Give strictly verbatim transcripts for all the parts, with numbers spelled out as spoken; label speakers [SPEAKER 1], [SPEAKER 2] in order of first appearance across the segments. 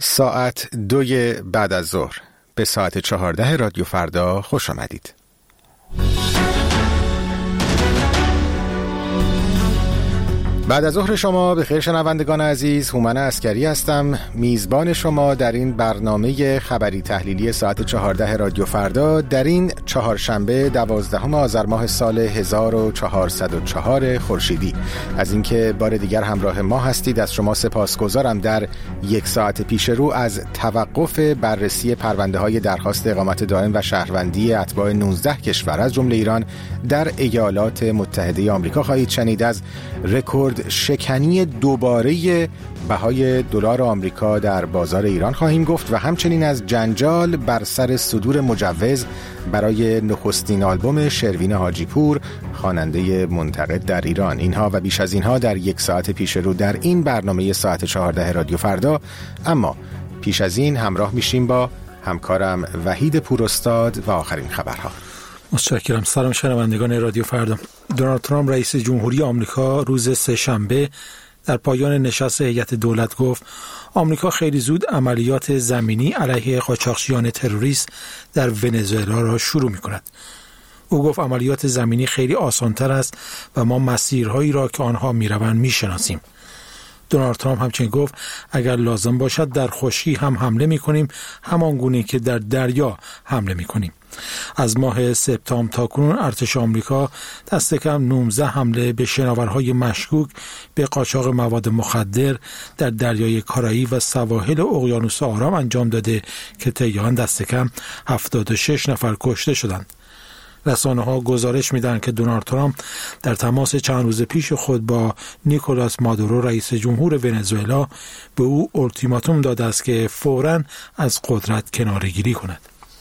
[SPEAKER 1] ساعت دوی بعد از ظهر به ساعت چهارده رادیو فردا خوش آمدید. بعد از ظهر شما به خیر شنوندگان عزیز، هومن عسکری هستم، میزبان شما در این برنامه خبری تحلیلی ساعت چهارده رادیو فردا در این چهارشنبه دوازدهم آذر ماه سال هزار و چهارصد و چهار خورشیدی. از اینکه بار دیگر همراه ما هستید از شما سپاسگزارم. در یک ساعت پیش رو از توقف بررسی پرونده های درخواست اقامت دائم و شهروندی اتباع نوزده کشور از جمله ایران در ایالات متحده آمریکا خواهید شنید. از رکورد شکنی دوباره بهای دلار آمریکا در بازار ایران خواهیم گفت و همچنین از جنجال بر سر صدور مجوز برای نخستین آلبوم شروین حاجی پور، خواننده منتقد در ایران. اینها و بیش از اینها در یک ساعت پیش رو در این برنامه ساعت چهارده رادیو فردا. اما پیش از این همراه میشیم با همکارم وحید پوراستاد و آخرین خبرها.
[SPEAKER 2] متشکرم. سلام شنوندگان رادیو فردا. دونالد ترامپ رئیس جمهوری آمریکا روز سه‌شنبه در پایان نشست هیئت دولت گفت آمریکا خیلی زود عملیات زمینی علیه قاچاقچیان تروریست در ونزوئلا را شروع می‌کند. او گفت عملیات زمینی خیلی آسان‌تر است و ما مسیرهایی را که آنها می‌روند می‌شناسیم. دونالد ترامپ همچنین گفت اگر لازم باشد در خشکی هم حمله می‌کنیم، همان گونه که در دریا حمله می‌کنیم. از ماه سپتامبر تا کنون ارتش آمریکا دست کم نوزده حمله به شناورهای مشکوک به قاچاق مواد مخدر در دریای کارائیب و سواحل اقیانوس آرام انجام داده که طی آن دست کم هفتاد و شش نفر کشته شدند. رسانه‌ها گزارش می‌دهند که دونالد ترامپ در تماس چند روز پیش خود با نیکولاس مادورو رئیس جمهور ونزوئلا به او اولتیماتوم داده است که فوراً از قدرت کناره‌گیری کند.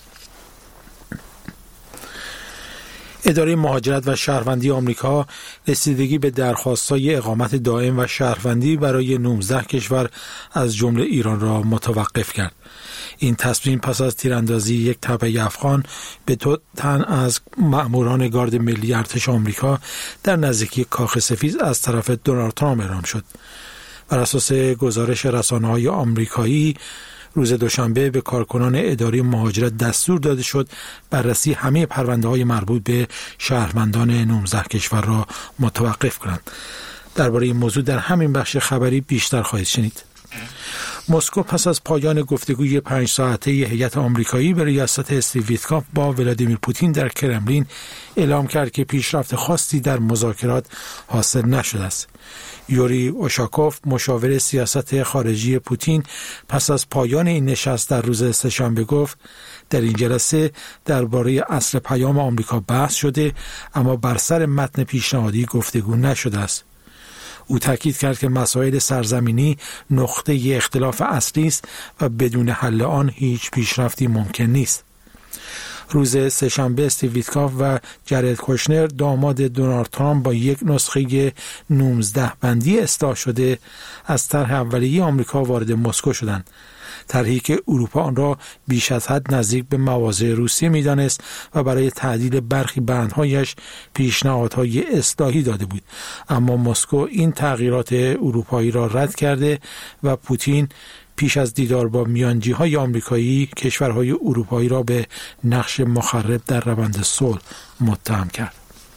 [SPEAKER 2] اداره مهاجرت و شهروندی آمریکا رسیدگی به درخواست‌های اقامت دائم و شهروندی برای نوزده کشور از جمله ایران را متوقف کرد. این تصمیم پس از تیراندازی یک تپه افغان به دو تن از مأموران گارد ملی ارتش آمریکا در نزدیکی کاخ سفید از طرف دونالد ترامپ اعلام شد. بر اساس گزارش رسانه‌های آمریکایی روز دوشنبه به کارکنان اداره مهاجرت دستور داده شد بررسی همه پرونده‌های مربوط به شهروندان نوزده کشور را متوقف کنند. درباره این موضوع در همین بخش خبری بیشتر خواهید شنید. مسکو پس از پایان گفتگوی پنج ساعته هیئت آمریکایی به ریاست استیو ویتکاف با ولادیمیر پوتین در کرملین اعلام کرد که پیشرفت خاصی در مذاکرات حاصل نشده است. یوری اوشاکوف مشاور سیاست خارجی پوتین پس از پایان این نشست در روز سه‌شنبه گفت در این جلسه درباره اصل پیام آمریکا بحث شده اما بر سر متن پیشنهادی گفتگو نشده است. او تاکید کرد که مسائل سرزمینی نقطه اختلاف اصلی است و بدون حل آن هیچ پیشرفتی ممکن نیست. روز سه‌شنبه استیو ویتکاف و جرد کوشنر داماد دونالد ترامپ با یک نسخه نوزده بندی اصلاح شده از طرح اولیه آمریکا وارد مسکو شدند. طرحی که اروپا آن را بیش از حد نزدیک به مواضع روسیه می‌دانست و برای تعدیل برخی بندهایش پیشنهادهای اصلاحی داده بود، اما مسکو این تغییرات اروپایی را رد کرده و پوتین پیش از دیدار با میانجی‌های آمریکایی کشورهای اروپایی را به نقش مخرب در روند صلح متهم کرد.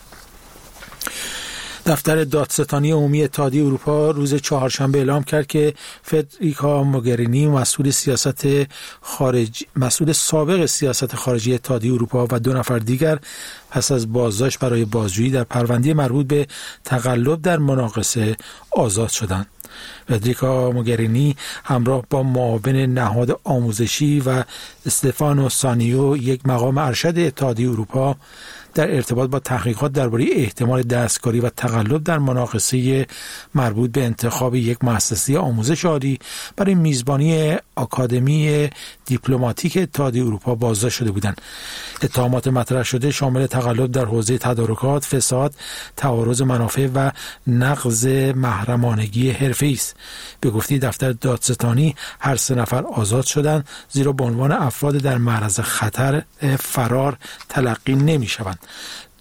[SPEAKER 2] دفتر دادستانی عمومی اتحادیه اروپا روز چهارشنبه اعلام کرد که فدریکا موگرینی مسئول سیاست خارج مسئول سابق سیاست خارجی اتحادیه اروپا و دو نفر دیگر پس از بازداشت برای بازجویی در پرونده مربوط به تقلب در مناقصه آزاد شدند. فدریکا موگرینی همراه با معاون نهاد آموزشی و استفانو سانیو یک مقام ارشد اتحادیه اروپا در ارتباط با تحقیقات درباره احتمال دستکاری و تقلب در مناقصه مربوط به انتخاب یک مؤسسه آموزش عالی برای میزبانی آکادمی دیپلماتیک اتحادیه اروپا بازداشت شده بودند. اتهامات مطرح شده شامل تقلب در حوزه تدارکات، فساد، تعارض منافع و نقض محرمانگی حرفه‌ای است. به گفته دفتر دادستانی هر سه نفر آزاد شدند زیرا به عنوان افراد در معرض خطر فرار تلقی نمی‌شوند.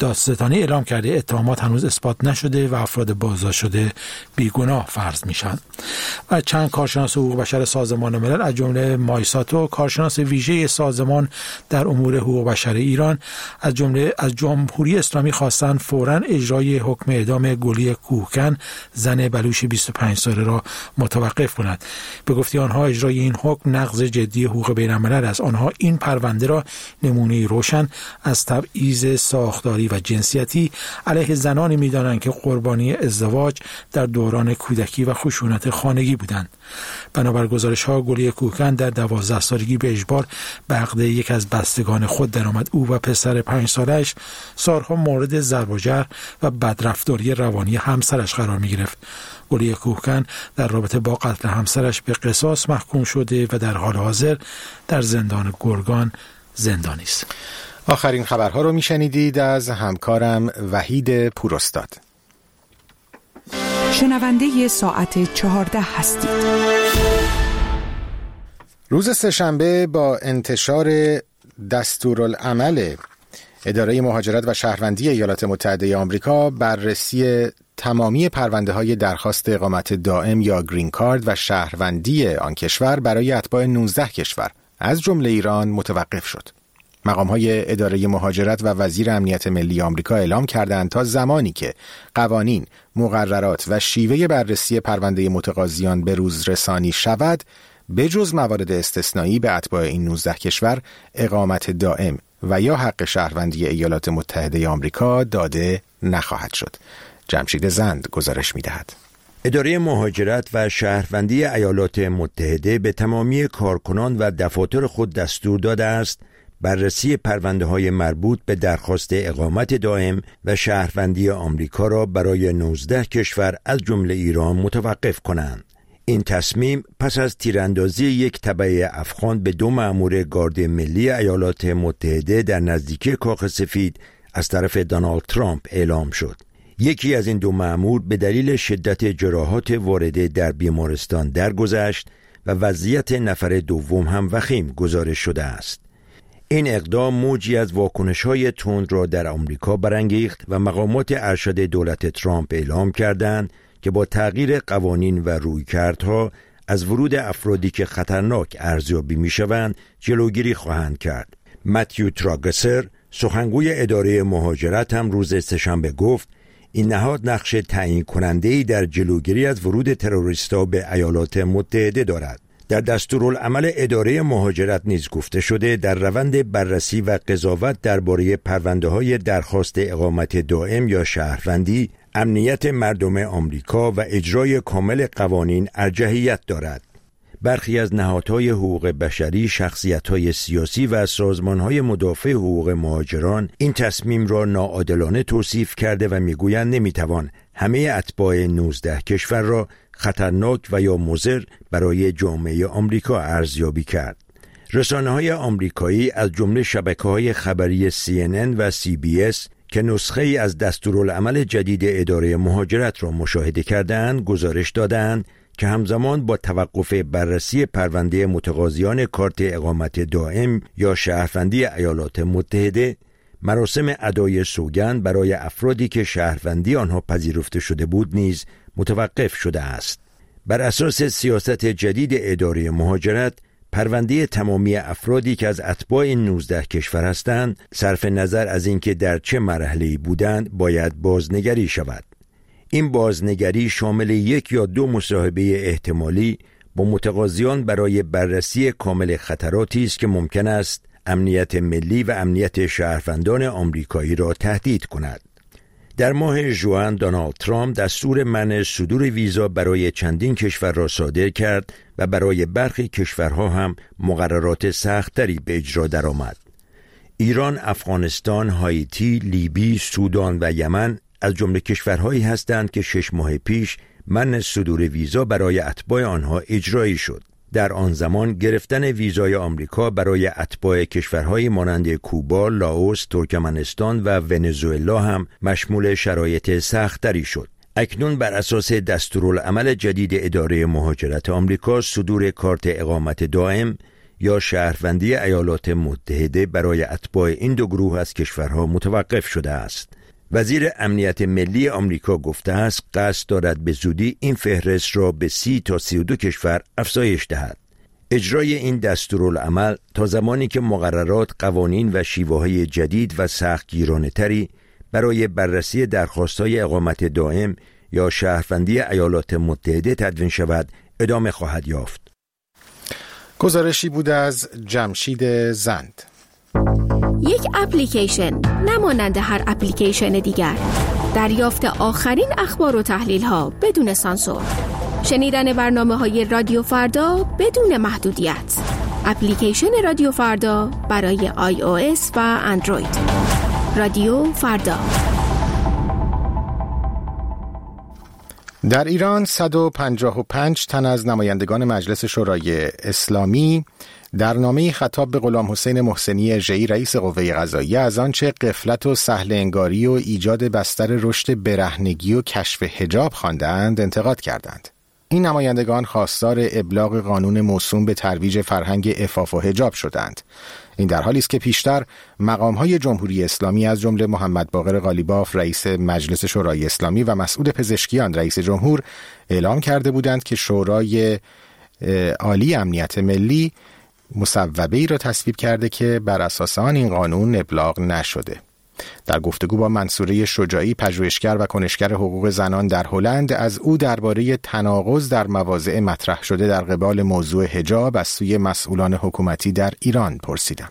[SPEAKER 2] دادستانی اعلام کرده اتهامات هنوز اثبات نشده و افراد بازداشت شده بیگناه فرض میشن. و چند کارشناس حقوق بشر سازمان ملل از جمله مایساتو، کارشناس ویژه سازمان در امور حقوق بشر ایران، از جمله از جمهوری اسلامی خواستن فوراً اجرای حکم اعدام گلی کوهکن زن بلوچ بیست و پنج ساله را متوقف کند. به گفته آنها اجرای این حکم نقض جدی حقوق بین الملل است. آنها این پرونده را نمونه روشن از تبعیض ساختاری و جنسیتی علیه زنانی می‌دانند که قربانی ازدواج در دوران کودکی و خشونت خانگی بودند. بنابر گزارش‌ها گلی کوهکن در دوازده سالگی به اجبار به عقد یک از بستگان خود درآمد. او و پسر پنج سالش سالها مورد ضرب و جرح و بدرفتاری روانی همسرش قرار می‌گرفت. گلی کوهکن در رابطه با قتل همسرش به قصاص محکوم شده و در حال حاضر در زندان گرگان زندانی است.
[SPEAKER 1] آخرین خبرها رو میشنیدید از همکارم وحید پوراستاد.
[SPEAKER 3] شنونده ساعت چهارده هستید.
[SPEAKER 1] روز سه‌شنبه با انتشار دستورالعمل اداره مهاجرت و شهروندی ایالات متحده آمریکا بررسی تمامی پرونده های درخواست اقامت دائم یا گرین کارت و شهروندی آن کشور برای اتباع نوزده کشور از جمله ایران متوقف شد. مقام های اداره مهاجرت و وزیر امنیت ملی آمریکا اعلام کردند تا زمانی که قوانین، مقررات و شیوه بررسی پرونده متقاضیان به روز رسانی شود، به جز موارد استثنایی به اتباع این نوزده کشور اقامت دائم و یا حق شهروندی ایالات متحده آمریکا داده نخواهد شد. جمشید زند گزارش می‌دهد.
[SPEAKER 4] اداره مهاجرت و شهروندی ایالات متحده به تمامی کارکنان و دفاتر خود دستور داده است بررسی پرونده‌های مربوط به درخواست اقامت دائم و شهروندی آمریکا را برای نوزده کشور از جمله ایران متوقف کنند. این تصمیم پس از تیراندازی یک تبعه افغان به دو مأمور گارد ملی ایالات متحده در نزدیکی کاخ سفید از طرف دونالد ترامپ اعلام شد. یکی از این دو مأمور به دلیل شدت جراحات وارده در بیمارستان درگذشت و وضعیت نفر دوم هم وخیم گزارش شده است. این اقدام موجی از واکنش‌های تند را در آمریکا برانگیخت و مقامات ارشد دولت ترامپ اعلام کردند که با تغییر قوانین و رویکردها از ورود افرادی که خطرناک ارزیابی می‌شوند جلوگیری خواهند کرد. متیو تراگسر، سخنگوی اداره مهاجرت، هم روز سه‌شنبه گفت این نهاد نقش تعیین کننده‌ای در جلوگیری از ورود تروریست‌ها به ایالات متحده دارد. در دستورالعمل اداره مهاجرت نیز گفته شده در روند بررسی و قضاوت درباره پرونده‌های درخواست اقامت دائم یا شهروندی، امنیت مردم آمریکا و اجرای کامل قوانین ارجحیت دارد. برخی از نهادهای حقوق بشری، شخصیت‌های سیاسی و سازمان‌های مدافع حقوق مهاجران این تصمیم را ناعادلانه توصیف کرده و می‌گویند نمی‌توان همه اتباع نوزده کشور را خطرناک و یا مضر برای جامعه آمریکا ارزیابی کرد. رسانه‌های آمریکایی از جمله شبکه‌های خبری سی ان ان و سی بی اس که نسخه‌ای از دستورالعمل جدید اداره مهاجرت را مشاهده کردند، گزارش دادند که همزمان با توقف بررسی پرونده متقاضیان کارت اقامت دائم یا شهروندی ایالات متحده، مراسم ادای سوگند برای افرادی که شهروندی آنها پذیرفته شده بود نیز متوقف شده است. بر اساس سیاست جدید اداره مهاجرت، پرونده تمامی افرادی که از اتباع این نوزده کشور هستند، صرف نظر از اینکه در چه مرحله‌ای بودند، باید بازنگری شود. این بازنگری شامل یک یا دو مصاحبه احتمالی با متقاضیان برای بررسی کامل خطراتی است که ممکن است امنیت ملی و امنیت شهروندان آمریکایی را تهدید کند. در ماه ژوئن دونالد ترامپ دستور منع صدور ویزا برای چندین کشور را صادر کرد و برای برخی کشورها هم مقررات سخت‌تری به اجرا درآمد. ایران، افغانستان، هایتی، لیبی، سودان و یمن از جمله کشورهایی هستند که شش ماه پیش منع صدور ویزا برای اتباع آنها اجرایی شد. در آن زمان گرفتن ویزای آمریکا برای اتباع کشورهای مانند کوبا، لاوس، ترکمنستان و ونزوئلا هم مشمول شرایط سخت‌تری شد. اکنون بر اساس دستورالعمل جدید اداره مهاجرت آمریکا، صدور کارت اقامت دائم یا شهروندی ایالات متحده برای اتباع این دو گروه از کشورها متوقف شده است. وزیر امنیت ملی آمریکا گفته است قصد دارد به زودی این فهرست را به سی تا سی و دو کشور افزایش دهد. اجرای این دستورالعمل تا زمانی که مقررات، قوانین و شیوه‌های جدید و سختگیرانه‌تری برای بررسی درخواست‌های اقامت دائم یا شهروندی ایالات متحده تدوین شود ادامه خواهد یافت.
[SPEAKER 1] گزارشی بود از جمشید زند.
[SPEAKER 5] یک اپلیکیشن نمانند هر اپلیکیشن دیگر. دریافت آخرین اخبار و تحلیل‌ها بدون سانسور. شنیدن برنامه‌های رادیو فردا بدون محدودیت. اپلیکیشن رادیو فردا برای آی او اس و اندروید. رادیو فردا.
[SPEAKER 1] در ایران صد و پنجاه و پنج تن از نمایندگان مجلس شورای اسلامی در نامه‌ای خطاب به غلام حسین محسنی اژه‌ای رئیس قوه قضاییه از آنچه غفلت و سهل انگاری و ایجاد بستر رشد برهنگی و کشف حجاب خواندند انتقاد کردند. این نمایندگان خواستار ابلاغ قانون موسوم به ترویج فرهنگ عفاف و حجاب شدند. این در حالی است که پیشتر مقام‌های جمهوری اسلامی از جمله محمد باقر قالیباف رئیس مجلس شورای اسلامی و مسعود پزشکیان رئیس جمهور اعلام کرده بودند که شورای عالی امنیت ملی مصوبه‌ای را تصویب کرده که بر اساس آن این قانون ابلاغ نشده. در گفتگو با منصوره شجاعی پژوهشگر و کنشگر حقوق زنان در هلند از او درباره تناقض در مواضع مطرح شده در قبال موضوع حجاب از سوی مسئولان حکومتی در ایران پرسیدم.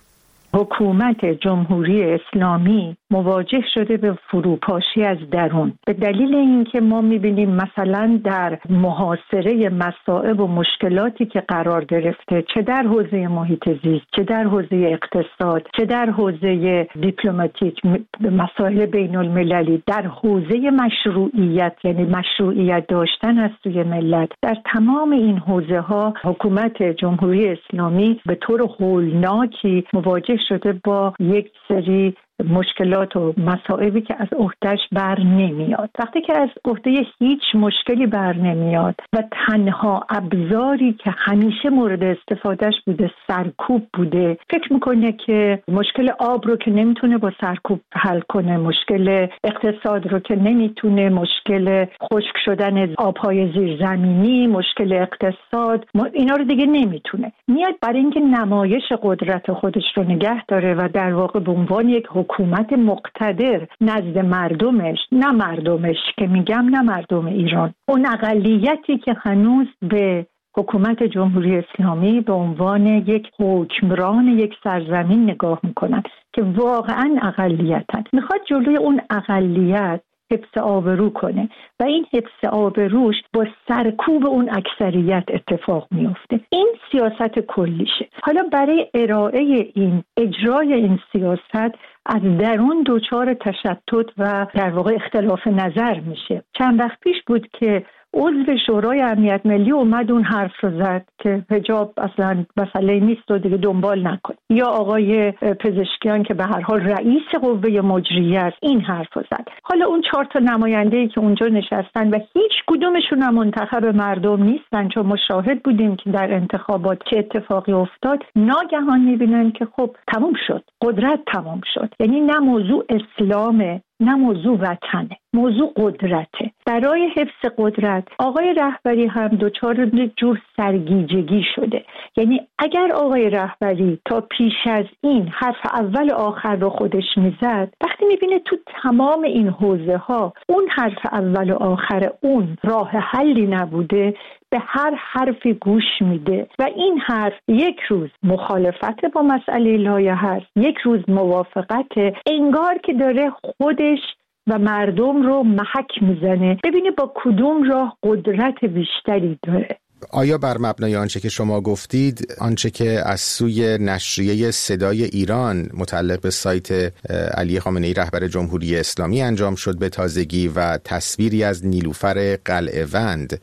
[SPEAKER 6] حکومت جمهوری اسلامی مواجه شده به فروپاشی از درون به دلیل اینکه ما می‌بینیم مثلا در محاصره مصائب و مشکلاتی که قرار گرفته، چه در حوزه محیط زیست، چه در حوزه اقتصاد، چه در حوزه دیپلماتیک، مسائل بین المللی، در حوزه مشروعیت، یعنی مشروعیت داشتن از سوی ملت، در تمام این حوزه ها حکومت جمهوری اسلامی به طور هولناکی مواجه شده با یک سری مشکلات و مصائبی که از عهده‌اش بر نمیاد. وقتی که از عهده هیچ مشکلی بر نمیاد و تنها ابزاری که همیشه مورد استفادهش بوده سرکوب بوده، فکر میکنه که مشکل آب رو که نمیتونه با سرکوب حل کنه، مشکل اقتصاد رو که نمیتونه، مشکل خشک شدن آبهای زیرزمینی، مشکل اقتصاد، اینا رو دیگه نمیتونه. میاد برای اینکه نمایش قدرت خودش رو نگه داره و در واقع به عنوان یک حکومت مقتدر نزد مردمش، نه مردمش که میگم نه مردم ایران، اون اقلیتی که هنوز به حکومت جمهوری اسلامی به عنوان یک حکمران یک سرزمین نگاه میکنن که واقعا اقلیتن، میخواد جلوی اون اقلیت حفظ آبرو کنه و این حفظ آبروش با سرکوب اون اکثریت اتفاق میفته. این سیاست کلیشه. حالا برای ارائه این اجرای این سیاست از درون دچار تشتت و در واقع اختلاف نظر میشه. چند وقت پیش بود که عضو شورای امنیت ملی اومد اون حرف رو زد که حجاب اصلا مسئله نیست و دیگه دنبال نکن، یا آقای پزشکیان که به هر حال رئیس قوه مجریه است این حرف رو زد. حالا اون چهار تا نماینده‌ای که اونجا نشستن و هیچ کدومشون هم منتخب مردم نیستن، چون ما شاهد بودیم که در انتخابات چه اتفاقی افتاد، ناگهان میبینن که خب تموم شد، قدرت تموم شد. یعنی نه موضوع اسلامه نه موضوع وطنه، موضوع قدرته. برای حفظ قدرت آقای رهبری هم دچار یک جور سرگیجگی شده. یعنی اگر آقای رهبری تا پیش از این حرف اول آخر رو خودش میزد، وقتی میبینه تو تمام این حوزه ها اون حرف اول و آخر اون راه حلی نبوده، به هر حرفی گوش میده و این حرف یک روز مخالفت با مسئله لایحه هست، یک روز موافقت، انگار که داره خودش و مردم رو محک میزنه ببینه با کدوم راه قدرت بیشتری داره.
[SPEAKER 1] آیا بر مبنای آنچه که شما گفتید، آنچه که از سوی نشریه صدای ایران متعلق به سایت علی خامنه ای رهبر جمهوری اسلامی انجام شد به تازگی و تصویری از نیلوفر قلعه‌وند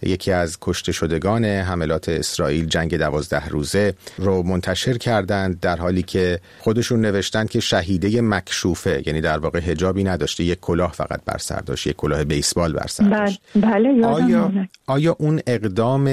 [SPEAKER 1] یکی از کشته شدگان حملات اسرائیل جنگ دوازده روزه رو منتشر کردند، در حالی که خودشون نوشتن که شهیده مکشوفه، یعنی در واقع حجابی نداشته، یک کلاه فقط بر سر داشت، یک کلاه بیسبال بر سر داشت.
[SPEAKER 6] بله یادم
[SPEAKER 1] آیا
[SPEAKER 6] آمده.
[SPEAKER 1] آیا اون اقدام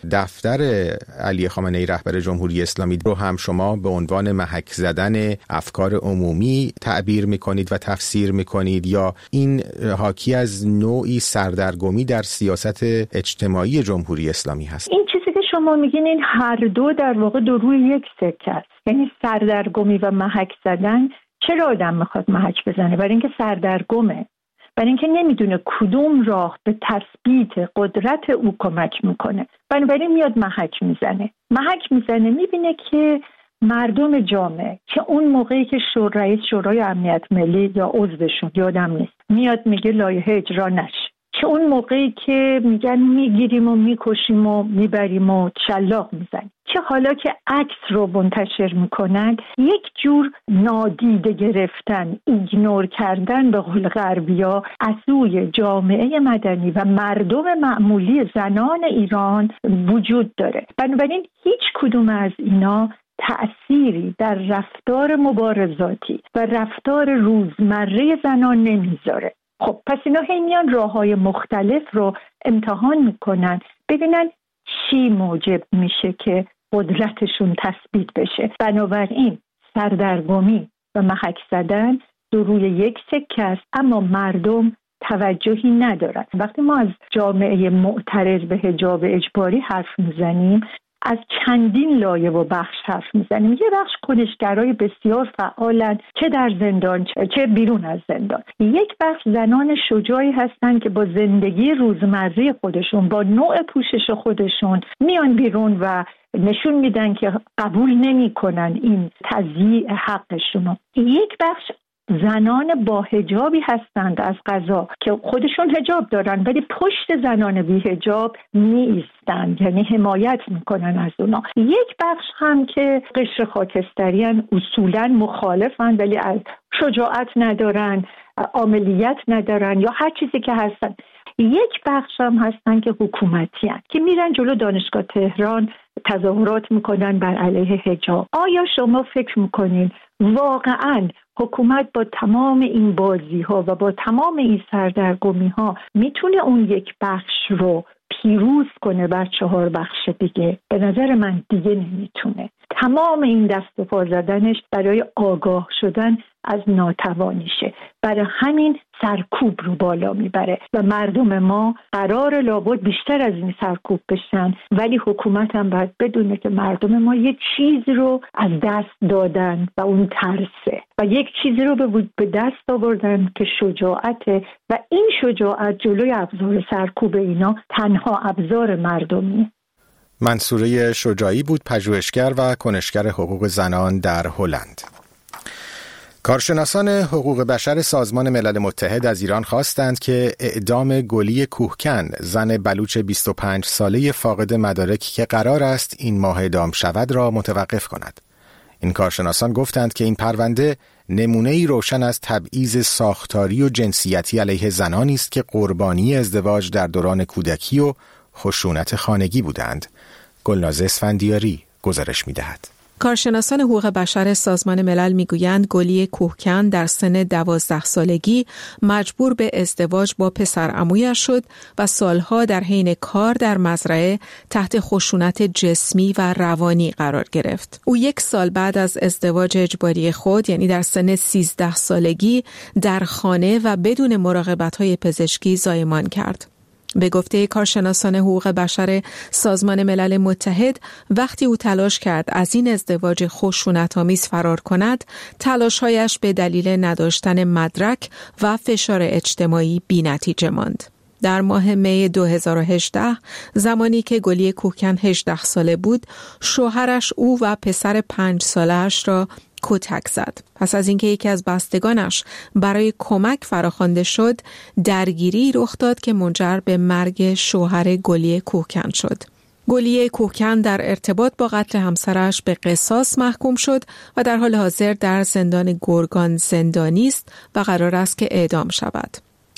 [SPEAKER 1] دفتر علی خامنه ای رهبر جمهوری اسلامی رو هم شما به عنوان محک زدن افکار عمومی تعبیر میکنید و تفسیر میکنید، یا این حاکی از نوعی سردرگمی در سیاست اجتماعی جمهوری اسلامی هست؟
[SPEAKER 6] این چیزی که شما میگین این هر دو در واقع دو روی یک سکه است. یعنی سردرگمی و محک زدن. چرا آدم میخواد محک بزنه؟ برای اینکه سردرگمه، برای اینکه نمیدونه کدوم راه به تثبیت قدرت او کمک میکنه، بنابراین میاد محک میزنه. محک میزنه میبینه که مردم جامعه، که اون موقعی که شورای رئیس شورای امنیت ملی یا عضوشون یادم نیست میاد میگه لایحه اجرا نشه، که اون موقعی که میگن میگیریم و میکشیم و میبریم و شلاق میزنیم، که حالا که عکس رو منتشر میکنن یک جور نادیده گرفتن، ایگنور کردن به قول غربیا از سوی جامعه مدنی و مردم معمولی زنان ایران وجود داره. بنابراین هیچ کدوم از اینا تأثیری در رفتار مبارزاتی و رفتار روزمره زنان نمیذاره. خب پس اینا هی میان راه‌های مختلف رو امتحان میکنن ببینن چی موجب میشه که قدرتشون تثبیت بشه. بنابراین سردرگمی و محک زدن دو روی یک سکه است، اما مردم توجهی ندارن. وقتی ما از جامعه معترض به حجاب اجباری حرف میزنیم از چندین لایه و بخش حرف میزنیم. یه بخش کنشگرای بسیار فعالن، چه در زندان چه بیرون از زندان. یک بخش زنان شجاعی هستن که با زندگی روزمره خودشون، با نوع پوشش خودشون میان بیرون و نشون میدن که قبول نمیکنن این تضییع حقشونو. یک بخش زنان با حجابی هستند از قضا که خودشون حجاب دارن ولی پشت زنان بی حجاب می ایستند، یعنی حمایت میکنن از اونا. یک بخش هم که قشر خاکستریان اصولا مخالفن ولی از شجاعت ندارن، عاملیت ندارن یا هر چیزی که هستن. یک بخش هم هستن که حکومتی هستن که میرن جلو دانشگاه تهران تظاهرات میکنن بر علیه حجاب. آیا شما فکر میکنین واقعاً حکومت با تمام این بازی ها و با تمام این سردرگمی ها میتونه اون یک بخش رو پیروز کنه بر چهار بخش دیگه؟ به نظر من دیگه نمیتونه. تمام این دست و پا زدنش برای آگاه شدن از ناتوانیشه، برای همین سرکوب رو بالا میبره و مردم ما قرار لابد بیشتر از این سرکوب بشن، ولی حکومت هم باید بدونه که مردم ما یک چیز رو از دست دادن و اون ترسه و یک چیزی رو به دست آوردن که شجاعته و این شجاعت جلوی ابزار سرکوب اینا تنها ابزار مردمیه.
[SPEAKER 1] منصوره شجاعی بود، پژوهشگر و کنشگر حقوق زنان در هلند. کارشناسان حقوق بشر سازمان ملل متحد از ایران خواستند که اعدام گلی کوهکن، زن بلوچ بیست و پنج ساله فاقد مدارک که قرار است این ماه اعدام شود، را متوقف کند. این کارشناسان گفتند که این پرونده نمونه‌ای روشن از تبعیض ساختاری و جنسیتی علیه زنانی است که قربانی ازدواج در دوران کودکی و خشونت خانگی بودند. گلناز اسفندیاری گزارش می‌دهد.
[SPEAKER 7] کارشناسان حقوق بشر سازمان ملل میگویند گلی کوهکن در سن دوازده سالگی مجبور به ازدواج با پسرعمویش شد و سالها در حین کار در مزرعه تحت خشونت جسمی و روانی قرار گرفت. او یک سال بعد از ازدواج اجباری خود، یعنی در سن سیزده سالگی، در خانه و بدون مراقبت‌های پزشکی زایمان کرد. به گفته کارشناسان حقوق بشر سازمان ملل متحد، وقتی او تلاش کرد از این ازدواج خشونت‌آمیز فرار کند، تلاش‌هایش به دلیل نداشتن مدرک و فشار اجتماعی بی‌نتیجه ماند. در ماه می دو هزار و هجده، زمانی که گلی کوهکن هجده ساله بود، شوهرش او و پسر پنج ساله‌اش را کتک زد. پس از اینکه یکی از بستگانش برای کمک فراخوانده شد، درگیری رخ داد که منجر به مرگ شوهر گلی کوهکن شد. گلی کوهکن در ارتباط با قتل همسرش به قصاص محکوم شد و در حال حاضر در زندان گرگان زندانی است و قرار است که اعدام شود.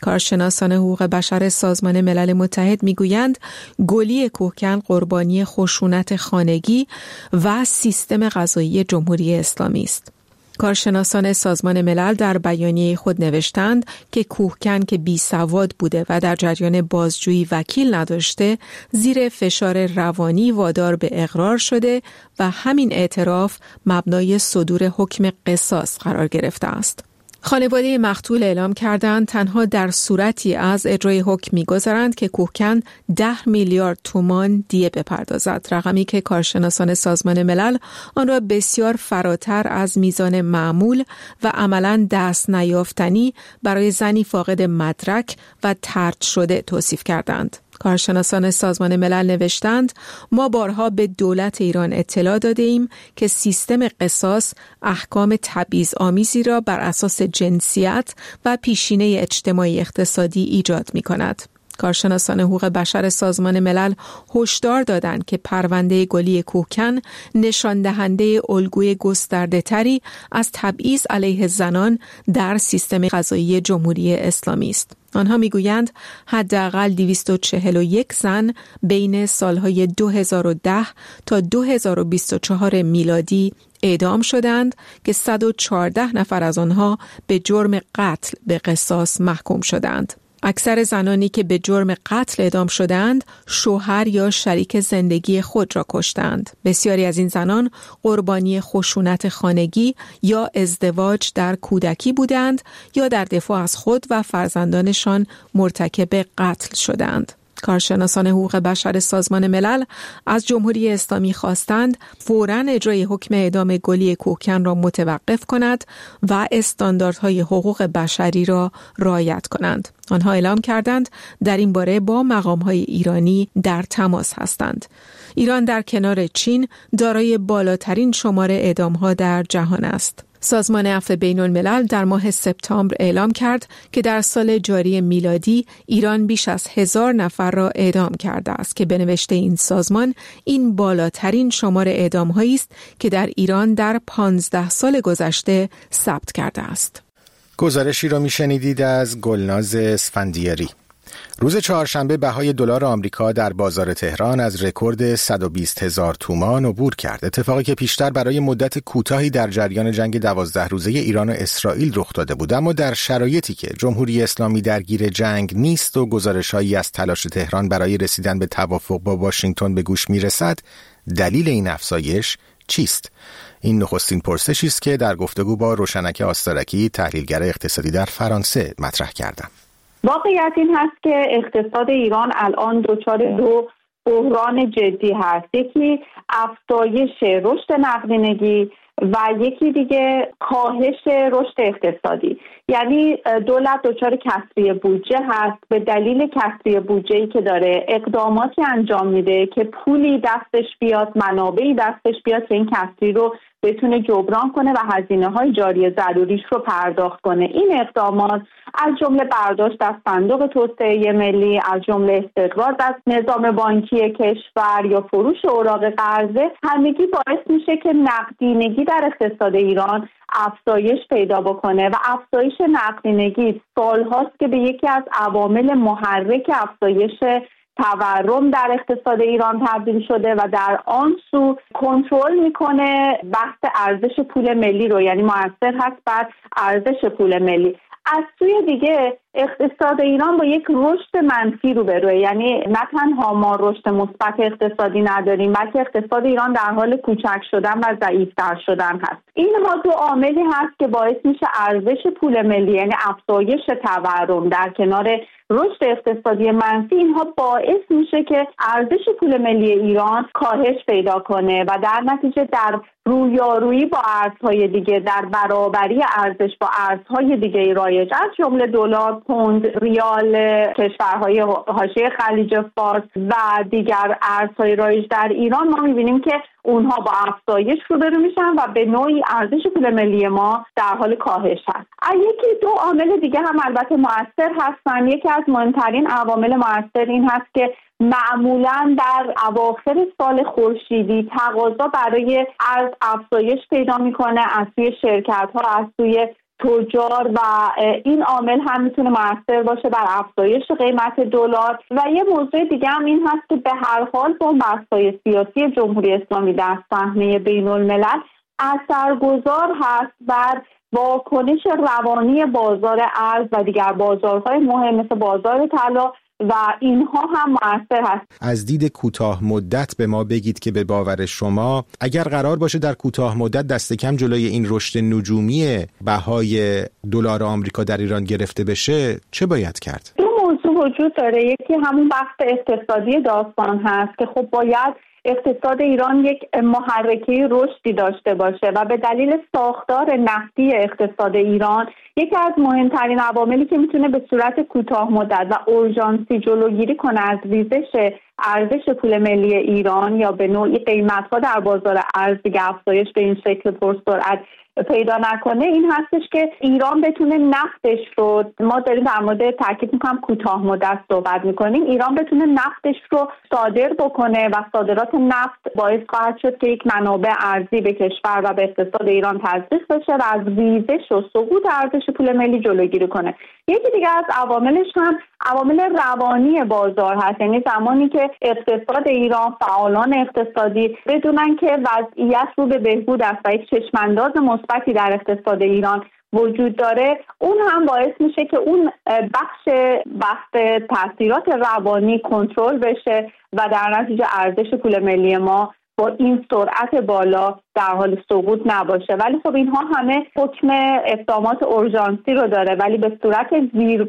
[SPEAKER 7] کارشناسان حقوق بشر سازمان ملل متحد میگویند گلی کوهکن قربانی خشونت خانگی و سیستم قضایی جمهوری اسلامی است. کارشناسان سازمان ملل در بیانیه خود نوشتند که کوهکن که بی سواد بوده و در جریان بازجویی وکیل نداشته، زیر فشار روانی وادار به اقرار شده و همین اعتراف مبنای صدور حکم قصاص قرار گرفته است. خانواده مقتول اعلام کردند تنها در صورتی از اجرای حکم می‌گذارند که کوهکن ده میلیارد تومان دیه بپردازد، رقمی که کارشناسان سازمان ملل آن را بسیار فراتر از میزان معمول و عملاً دست نیافتنی برای زنی فاقد مدرک و طرد شده توصیف کردند. کارشناسان سازمان ملل نوشتند ما بارها به دولت ایران اطلاع داده ایم که سیستم قصاص احکام تبعیض‌آمیزی را بر اساس جنسیت و پیشینه اجتماعی اقتصادی ایجاد می کند. کارشناسان حقوق بشر سازمان ملل هشدار دادند که پرونده گلی کوهکن نشان دهنده الگوی گسترده تری از تبعیض علیه زنان در سیستم قضایی جمهوری اسلامی است. آنها میگویند حداقل دویست و چهل و یک زن بین سالهای دو هزار و ده تا دو هزار و بیست و چهار میلادی اعدام شدند که صد و چهارده نفر از آنها به جرم قتل به قصاص محکوم شدند. اکثر زنانی که به جرم قتل اعدام شدند، شوهر یا شریک زندگی خود را کشتند. بسیاری از این زنان قربانی خشونت خانگی یا ازدواج در کودکی بودند یا در دفاع از خود و فرزندانشان مرتکب قتل شدند. کارشناسان حقوق بشر سازمان ملل از جمهوری اسلامی خواستند فوراً اجرای حکم اعدام گلی کوهکن را متوقف کند و استانداردهای حقوق بشری را رعایت کنند. آنها اعلام کردند در این باره با مقام‌های ایرانی در تماس هستند. ایران در کنار چین دارای بالاترین شمار اعدام‌ها در جهان است. سازمان عفو بین الملل در ماه سپتامبر اعلام کرد که در سال جاری میلادی ایران بیش از هزار نفر را اعدام کرده است که به نوشته این سازمان این بالاترین شمار اعدام‌هایی است که در ایران در پانزده سال گذشته ثبت کرده است.
[SPEAKER 1] گزارشی را میشنیدید از گلناز اسفندیاری. روز چهارشنبه بهای دلار آمریکا در بازار تهران از رکورد صد و بیست هزار تومان عبور کرد، اتفاقی که پیشتر برای مدت کوتاهی در جریان جنگ دوازده روزه ایران و اسرائیل رخ داده بود، اما در شرایطی که جمهوری اسلامی درگیر جنگ نیست و گزارش‌هایی از تلاش تهران برای رسیدن به توافق با واشنگتن به گوش میرسد، دلیل این افزایش چیست؟ این نخستین پرسشی است که در گفتگو با روشنک آستارکی، تحلیلگر اقتصادی در فرانسه مطرح کردم.
[SPEAKER 8] واقعیت این هست که اقتصاد ایران الان دچار دو بحران جدی هست. یکی افزایش رشد نقدینگی و یکی دیگه کاهش رشد اقتصادی. یعنی دولت دچار کسری بودجه هست. به دلیل کسری بودجه‌ای که داره اقداماتی انجام میده که پولی دستش بیاد، منابعی دستش بیاد که این کسری رو بتونه جبران کنه و هزینه‌های جاری ضروریش رو پرداخت کنه. این اقدامات از جمله برداشت از صندوق توسعه ملی، از جمله استقراض از نظام بانکی کشور یا فروش اوراق قرضه، همگی باعث میشه که نقدینگی در اقتصاد ایران افزایش پیدا بکنه و افزایش نقدینگی سالهاست که به یکی از عوامل محرک افزایش تورم در اقتصاد ایران تبدیل شده و در آن سو کنترل میکنه بحث ارزش پول ملی رو، یعنی مؤثر هست بر ارزش پول ملی. از سوی دیگه اقتصاد ایران با یک رشد منفی روبروه، یعنی نه تنها ما رشد مثبت اقتصادی نداریم بلکه اقتصاد ایران در حال کوچک شدن و ضعیف‌تر شدن هست. اینها دو عاملی هست که باعث میشه ارزش پول ملی، یعنی افزایش تورم در کنار رشد اقتصادی منفی، اینها باعث میشه که ارزش پول ملی ایران کاهش پیدا کنه و در نتیجه در رویارویی با ارزهای دیگه، در برابری ارزش با ارزهای دیگه رایج از جمله دلار، پوند، ریال کشورهای حاشیه خلیج فارس و دیگر ارزهای رایج در ایران، ما میبینیم که اونها با افزایش روبرو میشن و به نوعی ارزش پول ملی ما در حال کاهش هست. یکی دو عامل دیگه هم البته مؤثر هستن. یکی از مهمترین عوامل مؤثر این هست که معمولاً در اواخر سال خورشیدی تقاضا برای ارز افزایش پیدا میکنه از سوی شرکت‌ها، از سوی تجار و این عامل هم میتونه مؤثر باشه بر افزایش قیمت دلار. و یه موضوع دیگه هم این هست که به هر حال با بحث‌های سیاسی جمهوری اسلامی در صحنه بین الملل اثرگذار هست بر واکنش روانی بازار ارز و دیگر بازارهای مهم مثل بازار طلا و اینها هم مؤثر هست.
[SPEAKER 1] از دید کوتاه مدت به ما بگید که به باور شما اگر قرار باشه در کوتاه مدت دست کم جلوی این رشد نجومی بهای دلار آمریکا در ایران گرفته بشه چه باید کرد؟
[SPEAKER 8] دو موضوع وجود داره. یکی همون بحث اقتصادی داستان هست که خب باید اقتصاد ایران یک محرکه رشدی داشته باشه و به دلیل ساختار نفتی اقتصاد ایران یکی از مهمترین عواملی که میتونه به صورت کوتاه مدت و اورژانسی جلوگیری کنه از ریزش ارزش پول ملی ایران یا به نوعی قیمت‌ها در بازار ارز دیگه افزایش به این شکل پرسرعت پیدا نکنه این هستش که ایران بتونه نفتش رو، ما داریم در مورد تاکید میکنم کوتاه مدت صحبت میکنیم، ایران بتونه نفتش رو صادر بکنه و صادرات نفت باعث خواهد شد که یک منابع ارزی به کشور و به اقتصاد ایران تزریق بشه و از ریزش و سقوط ارزش پول ملی جلوگیری کنه. یکی دیگه از عواملش هم عوامل روانی بازار هست، یعنی زمانی که اقتصاد ایران، فعالان اقتصادی بدونن که وضعیت رو به بهبود است و یک چشمانداز مثبتی در اقتصاد ایران وجود داره، اون هم باعث میشه که اون بخش بحث تاثیرات روانی کنترل بشه و در نتیجه ارزش پول ملی ما با این سرعت بالا در حال سقوط نباشه. ولی خب اینها همه حکم اقدامات اورژانسی رو داره، ولی به صورت زیر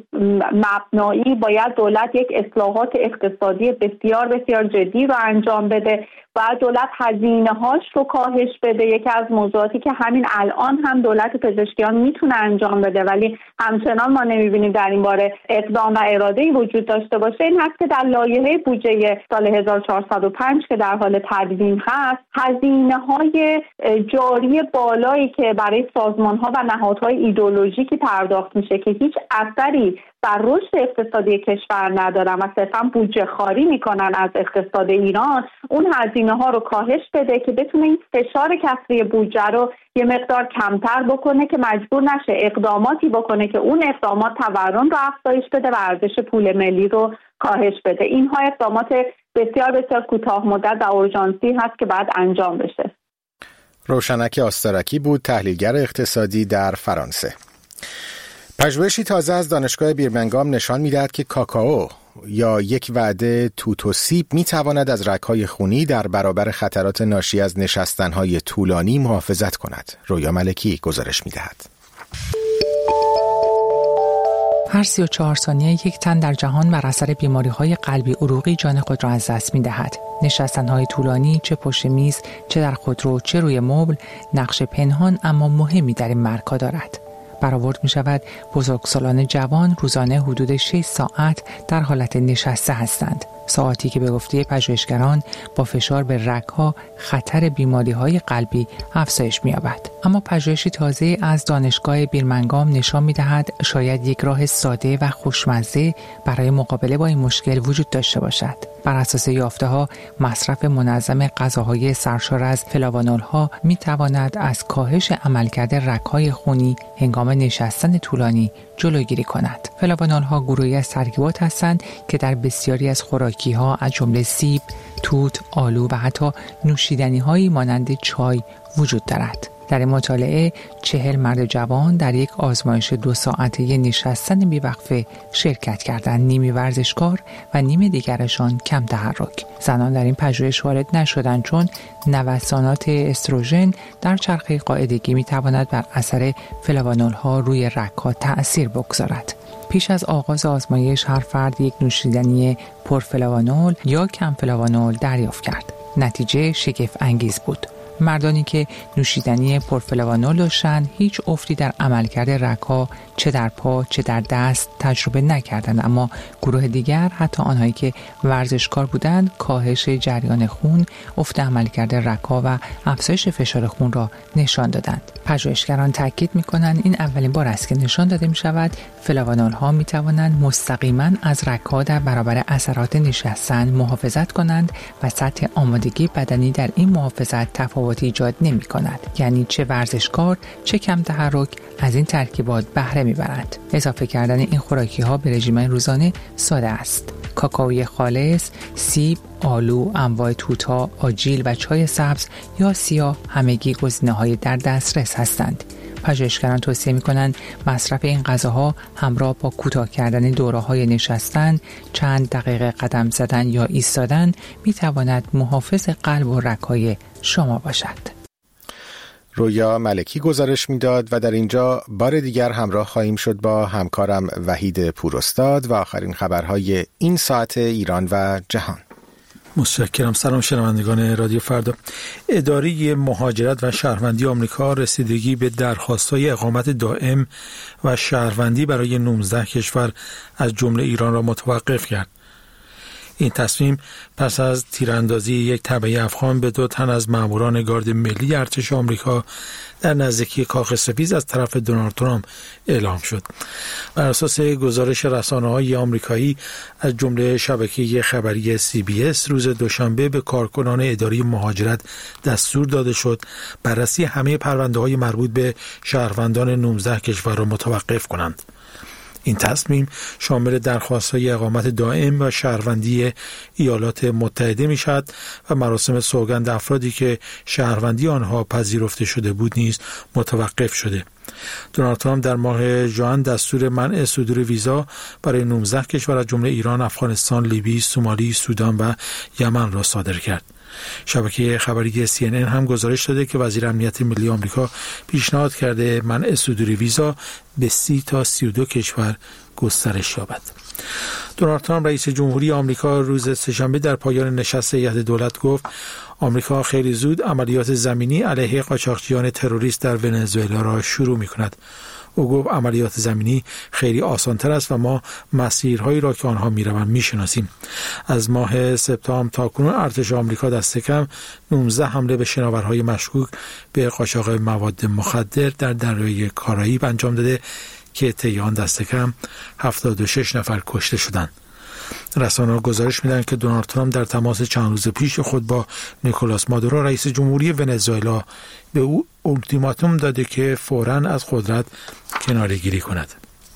[SPEAKER 8] مبنایی باید دولت یک اصلاحات اقتصادی بسیار بسیار جدی رو انجام بده. باید دولت هزینه هاش رو کاهش بده. یکی از موضوعاتی که همین الان هم دولت پزشکیان میتونه انجام بده ولی همچنان ما نمیبینیم در این باره اقدام و اراده‌ای وجود داشته باشه، این هست که در لایحه بودجه سال هزار و چهارصد و پنج که در حال تدوین هست، هزینه های جاری بالایی که برای سازمان ها و نهادهای ایدئولوژیکی پرداخت میشه که هیچ اثری بر رشد اقتصادی کشور ندارن و صرفا بودجه خواری میکنن از اقتصاد ایران، اون هزینه ها رو کاهش بده که بتونه این فشار کسری بودجه رو یه مقدار کمتر بکنه که مجبور نشه اقداماتی بکنه که اون اقدامات تورم رو افزایش بده و ارزش پول ملی رو کاهش بده. اینها اقدامات بسیار بسیار کوتاه مدت و اورژانسی هست که باید انجام بشه.
[SPEAKER 1] روشنک آستارکی بود، تحلیلگر اقتصادی در فرانسه. پژوهشی تازه از دانشگاه بیرمنگام نشان می‌دهد که کاکائو یا یک وعده توت و سیب می‌تواند از رگ‌های خونی در برابر خطرات ناشی از نشستن‌های طولانی محافظت کند. رویا ملکی گزارش می‌دهد.
[SPEAKER 9] هر سی و چهار ثانیه یک تن در جهان بر اثر بیماری‌های قلبی عروقی جان خود را از دست می‌دهد. نشستن‌های طولانی چه پشت میز، چه در خودرو، چه روی مبل، نقش پنهان اما مهمی در این مرکا دارد. برآورد می شود بزرگسالان جوان روزانه حدود شش ساعت در حالت نشسته هستند. ساعتی که به گفته پژوهشگران با فشار به رگ‌ها خطر بیماری‌های قلبی افزایش می‌یابد. اما پژوهشی تازه از دانشگاه بیرمنگام نشان می‌دهد شاید یک راه ساده و خوشمزه برای مقابله با این مشکل وجود داشته باشد. بر اساس یافته‌ها مصرف منظم غذاهای سرشار از فلاوانول‌ها می‌تواند از کاهش عملکرد رگ‌های خونی هنگام نشستن طولانی جلوگیری کند. فلاوانول‌ها گروهی از ترکیبات هستند که در بسیاری از خوراکی‌ها از جمله سیب، توت، آلو و حتی نوشیدنی‌هایی مانند چای وجود دارد. در این مطالعه چهل مرد جوان در یک آزمایش دو ساعته نشستن بیوقفه شرکت کردند، نیمی ورزشکار و نیم دیگرشان کم تحرک. زنان در این پژوهش وارد نشدند چون نوسانات استروژن در چرخه قاعدگی میتواند بر اثر فلاوانول‌ها روی رگ‌ها تأثیر بگذارد. پیش از آغاز آزمایش هر فرد یک نوشیدنی پرفلاوانول یا کم فلاوانول دریافت کرد. نتیجه شگفت انگیز بود. مردانی که نوشیدنی پرفلاوانول داشتند هیچ افتی در عملکرد رگ‌ها چه در پا چه در دست تجربه نکردند، اما گروه دیگر حتی آنهایی که ورزشکار بودند کاهش جریان خون، افت عملکرد رگ‌ها و افزایش فشار خون را نشان دادند. پژوهشگران تاکید می‌کنند این اولین بار است که نشان داده می‌شود فلاوانول‌ها می‌توانند مستقیما از رگ‌ها در برابر اثرات نشستن محافظت کنند و سطح آمادگی بدنی در این محافظت تفاوت تفاوت ایجاد نمی کند. یعنی چه ورزشکار چه کم تحرک از این ترکیبات بهره می برند. اضافه کردن این خوراکی ها به رژیم روزانه ساده است. کاکائوی خالص، سیب، آلو، انواع توت‌ها، آجیل و چای سبز یا سیاه همگی گزینه‌های در دسترس هستند. پژوهشگران توصیه می‌کنند مصرف این غذاها همراه با کوتاه کردن دوره‌های نشستن، چند دقیقه قدم زدن یا ایستادن می‌تواند محافظ قلب و رگ‌های شما باشد.
[SPEAKER 1] رویا ملکی گزارش میداد و در اینجا بار دیگر همراه خواهیم شد با همکارم وحید پوراستاد و آخرین خبرهای این ساعت ایران و جهان.
[SPEAKER 2] متشکرم. سلام شنوندگان رادیو فردا. اداره مهاجرت و شهروندی آمریکا رسیدگی به درخواست‌های اقامت دائم و شهروندی برای نوزده کشور از جمله ایران را متوقف کرد. این تصمیم پس از تیراندازی یک تبعه افغان به دو تن از ماموران گارد ملی ارتش آمریکا در نزدیکی کاخ سفید از طرف دونالد ترامپ اعلام شد. بر اساس گزارش رسانه‌های آمریکایی از جمله شبکه خبری سی بی اس روز دوشنبه به کارکنان اداره مهاجرت دستور داده شد بررسی همه پرونده‌های مربوط به شهروندان نوزده کشور را متوقف کنند. این تصمیم شامل درخواست‌های اقامت دائم و شهروندی ایالات متحده می شود و مراسم سوگند افرادی که شهروندی آنها پذیرفته شده بود نیز متوقف شده. دونالد ترامپ در ماه ژوئن دستور منع صدور ویزا برای نوزده کشور از جمله ایران، افغانستان، لیبی، سومالی، سودان و یمن را صادر کرد. شبکه خبری سی ان ان هم گزارش داده که وزیر امنیت ملی آمریکا پیشنهاد کرده منع صدور ویزا به سی تا سی و دو کشور گسترش یابد. دونالد ترامپ رئیس جمهوری آمریکا روز سه‌شنبه در پایان نشست هیئت دولت گفت آمریکا خیلی زود عملیات زمینی علیه قاچاقچیان تروریست در ونزوئلا را شروع می‌کند. او گفت عملیات زمینی خیلی آسان‌تر است و ما مسیرهایی را که آنها می‌روند می‌شناسیم. از ماه سپتامبر تا کنون ارتش آمریکا دست کم نوزده حمله به شناورهای مشکوک به قاچاق مواد مخدر در دریای کارائیب انجام داده که طی آن دست کم هفتاد و شش نفر کشته شدند. رسانه‌ها گزارش می‌دهند که دونالد ترامپ در تماس چند روز پیش خود با نیکولاس مادورو رئیس جمهوری ونزوئلا به او اولتیماتوم داده که فوراً از قدرت کناره‌گیری کند.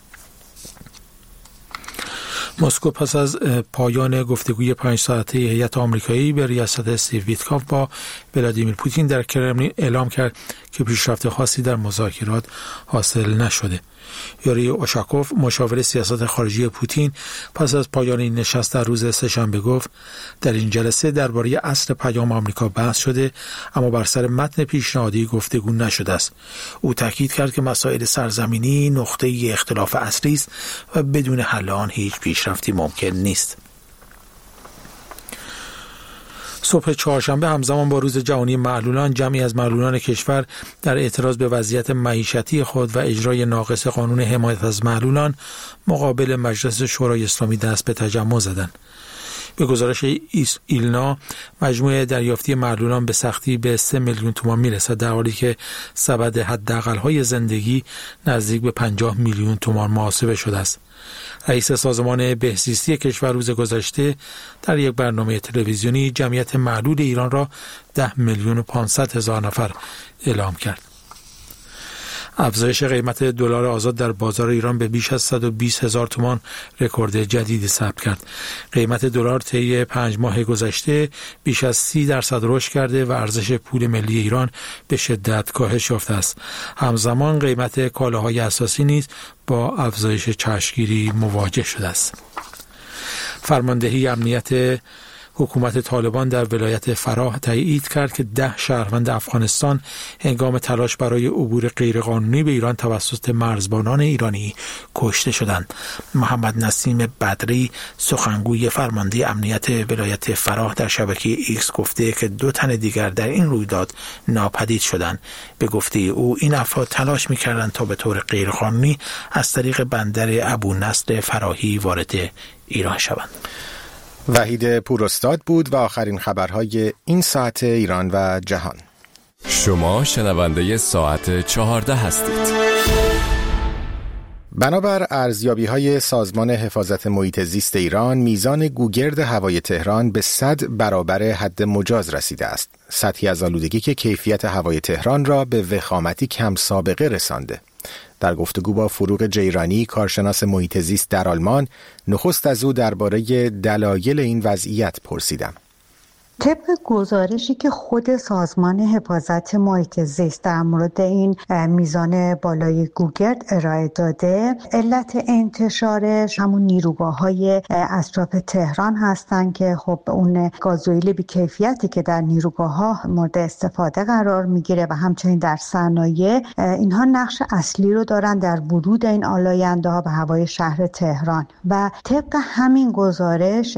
[SPEAKER 2] مسکو پس از پایان گفتگوی پنج ساعته هیئت آمریکایی به ریاست استیو ویتکاف با ولادیمیر پوتین در کرملین اعلام کرد که پیشرفت خاصی در مذاکرات حاصل نشده. یوری اوشاکوف مشاور سیاست خارجی پوتین پس از پایان این نشست در روز سه‌شنبه گفت در این جلسه درباره اصل پیام آمریکا بحث شده اما بر سر متن پیشنهادی گفتگو نشده است. او تاکید کرد که مسائل سرزمینی نقطه اختلاف اصلی است و بدون حل آن هیچ پیشرفتی ممکن نیست. صبح چهارشنبه همزمان با روز جهانی معلولان جمعی از معلولان کشور در اعتراض به وضعیت معیشتی خود و اجرای ناقص قانون حمایت از معلولان مقابل مجلس شورای اسلامی دست به تجمع زدند. به گزارش ایلنا مجموع دریافتی معلولان به سختی به سه میلیون تومان میرسد در حالی که سبد حداقل‌های زندگی نزدیک به پنجاه میلیون تومان محاسبه شده است. رئیس سازمان بهزیستی کشور روز گذشته در یک برنامه تلویزیونی جمعیت معلول ایران را ده میلیون و پانصد هزار نفر اعلام کرد. افزایش قیمت دلار آزاد در بازار ایران به بیش از صد و بیست هزار تومان رکورد جدیدی ثبت کرد. قیمت دلار طی پنج ماه گذشته بیش از سی درصد رشد کرده و ارزش پول ملی ایران به شدت کاهش یافته است. همزمان قیمت کالاهای اساسی نیز با افزایش چشمگیری مواجه شده است. فرماندهی امنیت حکومت طالبان در ولایت فراه تایید کرد که ده شهروند افغانستان هنگام تلاش برای عبور غیرقانونی به ایران توسط مرزبانان ایرانی کشته شدند. محمد نسیم بدری سخنگوی فرمانده امنیت ولایت فراه در شبکه ایکس گفته که دو تن دیگر در این رویداد ناپدید شدند. به گفته او این افراد تلاش می‌کردند تا به طور غیرقانونی از طریق بندر ابونصر فراهی وارد ایران شوند.
[SPEAKER 1] وحید پوراستاد بود و آخرین خبرهای این ساعت ایران و جهان.
[SPEAKER 10] شما شنونده ساعت چهارده هستید.
[SPEAKER 1] بنابر ارزیابی‌های سازمان حفاظت محیط زیست ایران، میزان گوگرد هوای تهران به صد برابر حد مجاز رسیده است. سطحی از آلودگی که کیفیت هوای تهران را به وخامتی کم سابقه رسانده. در گفتگو با فروغ جیرانی، کارشناس محیط زیست در آلمان، نخست از او درباره دلایل این وضعیت پرسیدم.
[SPEAKER 10] طبق گزارشی که خود سازمان حفاظت محیط زیست در مورد این میزان بالای گوگرد ارائه داده، علت انتشارش همون نیروگاه‌های اطراف تهران هستن که خب اون گازوئیل بی‌کیفیتی که در نیروگاه‌ها مورد استفاده قرار میگیره و همچنین در صنایع، اینها نقش اصلی رو دارن در ورود این آلاینده‌ها به هوای شهر تهران و طبق همین گزارش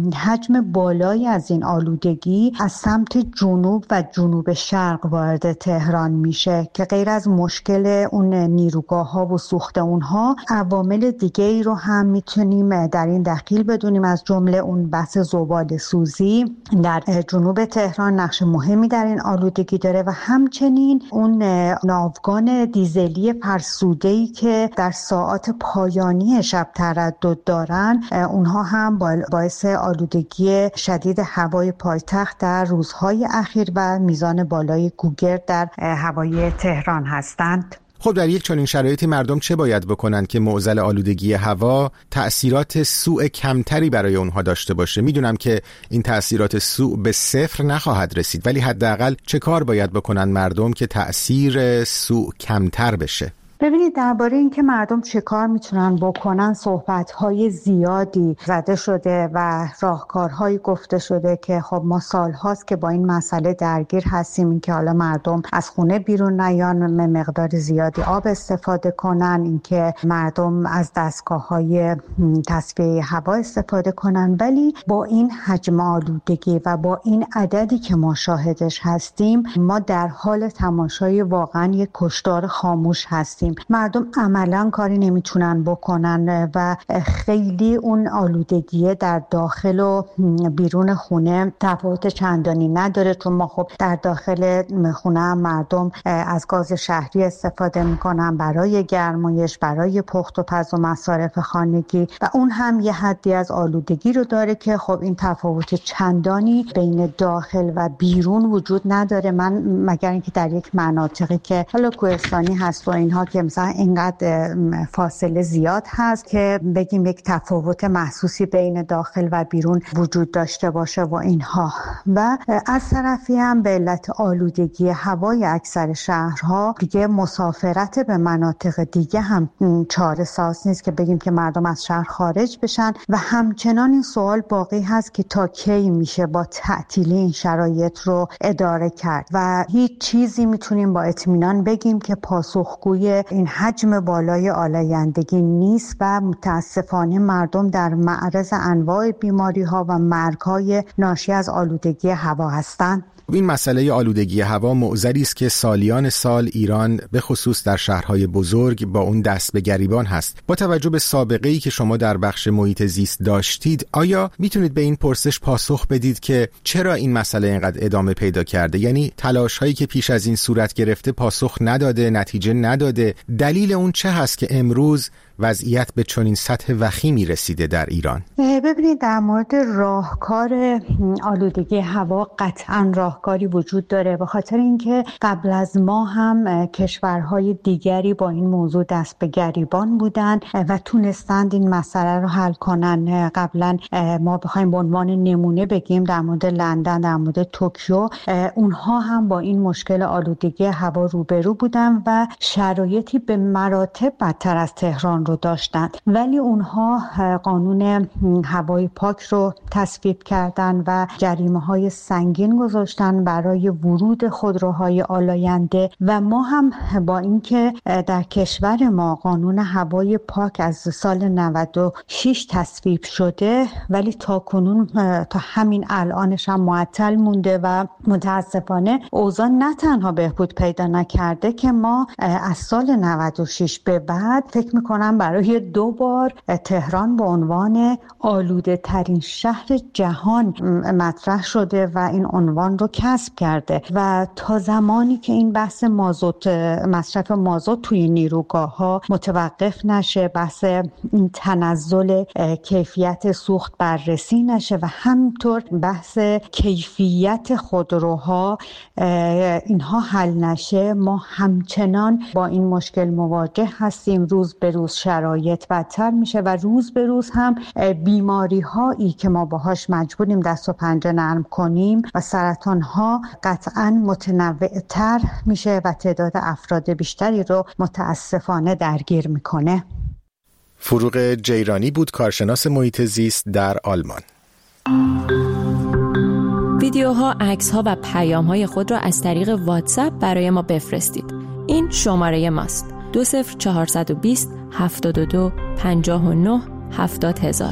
[SPEAKER 10] حجم بالایی از این آلودگی از سمت جنوب و جنوب شرق وارد تهران میشه که غیر از مشکل اون نیروگاه ها و سوخت اونها، عوامل دیگه ای رو هم میتونیم در این دخیل بدونیم، از جمله اون بحث زباله سوزی در جنوب تهران نقش مهمی در این آلودگی داره و همچنین اون ناوگان دیزلی فرسوده‌ای که در ساعات پایانی شب تردد دارن، اونها هم باعث آلودگی شدید هوای پایتخت در روزهای اخیر و میزان بالای گوگرد در هوای تهران هستند.
[SPEAKER 1] خب در یک چنین شرایطی مردم چه باید بکنند که معضل آلودگی هوا تأثیرات سوء کمتری برای اونها داشته باشه؟ میدونم که این تأثیرات سوء به صفر نخواهد رسید، ولی حداقل چه کار باید بکنن مردم که تأثیر سوء کمتر بشه؟
[SPEAKER 10] ببینید، درباره این که مردم چه کار میتونن بکنن صحبت‌های زیادی زده شده و راهکارهایی گفته شده که خب ما سال‌هاست که با این مسئله درگیر هستیم، این که حالا مردم از خونه بیرون نیان، مقدار زیادی آب استفاده کنن، این که مردم از دستگاه‌های تصفیه هوا استفاده کنن. ولی با این حجم آلودگی و با این عددی که ما شاهدش هستیم، ما در حال تماشای واقعا یک کشتار خاموش هستیم. مردم عملا کاری نمیتونن بکنن و خیلی اون آلودگی در داخل و بیرون خونه تفاوت چندانی نداره، چون ما خب در داخل خونه هم مردم از گاز شهری استفاده میکنن برای گرمایش، برای پخت و پز و مصارف خانگی و اون هم یه حدی از آلودگی رو داره که خب این تفاوت چندانی بین داخل و بیرون وجود نداره، من مگر اینکه در یک مناطقی که حالا کوهستانی هست و اینها که مثلا اینقدر فاصله زیاد هست که بگیم یک تفاوت محسوسی بین داخل و بیرون وجود داشته باشه و اینها. و از طرفی هم به علت آلودگی هوای اکثر شهرها دیگه مسافرت به مناطق دیگه هم چاره ساز نیست که بگیم که مردم از شهر خارج بشن و همچنان این سوال باقی هست که تا کی میشه با تعطیلی این شرایط رو اداره کرد و هیچ چیزی میتونیم با اطمینان بگیم که پاسخگوی این حجم بالای آلایندگی نیست و متاسفانه مردم در معرض انواع بیماری ها و مرگ های ناشی از آلودگی هوا هستند.
[SPEAKER 1] این مسئله آلودگی هوا معضلی است که سالیان سال ایران به خصوص در شهرهای بزرگ با اون دست به گریبان هست. با توجه به سابقه‌ای که شما در بخش محیط زیست داشتید، آیا میتونید به این پرسش پاسخ بدید که چرا این مسئله اینقدر ادامه پیدا کرده؟ یعنی تلاش‌هایی که پیش از این صورت گرفته پاسخ نداده، نتیجه نداده. دلیل اون چه هست که امروز وضعیت به چنین سطح وخیمی رسیده در ایران؟
[SPEAKER 10] ببینید، در مورد راهکار آلودگی هوا قطعاً راهکاری وجود داره، به خاطر اینکه قبل از ما هم کشورهای دیگری با این موضوع دست به گریبان بودن و تونستند این مسئله رو حل کنن. قبلا ما بخوایم به عنوان نمونه بگیم در مورد لندن، در مورد توکیو، اونها هم با این مشکل آلودگی هوا روبرو بودن و شرایطی به مراتب بدتر از تهران رو داشتند، ولی اونها قانون هوای پاک رو تصویب کردن و جریمه‌های سنگین گذاشتن برای ورود خودروهای آلاینده و ما هم با اینکه در کشور ما قانون هوای پاک از سال نود و شش تصویب شده، ولی تا کنون تا همین الانش هم معطل مونده و متاسفانه اوضاع نه تنها بهبود پیدا نکرده که ما از سال نود و شش به بعد فکر میکنم برای دو بار تهران به عنوان آلوده ترین شهر جهان مطرح شده و این عنوان رو کسب کرده و تا زمانی که این بحث مازوت مصرف مازوت توی نیروگاه‌ها متوقف نشه، بحث این تنزل کیفیت سوخت بررسی نشه و همینطور بحث کیفیت خودروها اینها حل نشه، ما همچنان با این مشکل مواجه هستیم. روز به روز شرایط بدتر میشه و روز به روز هم بیماری هایی که ما باهاش مجبوریم دست و پنجه نرم کنیم و سرطان ها قطعا متنوعتر میشه و تعداد افراد بیشتری رو متاسفانه درگیر میکنه.
[SPEAKER 1] فروغ جیرانی بود، کارشناس محیط زیست در آلمان.
[SPEAKER 11] ویدیوها، عکس‌ها و پیام‌های خود را از طریق واتساپ برای ما بفرستید. این شماره ماست: دو صفر چهارصد و بیست هفتاد و دو پنجاه و نه هفتاد هزار.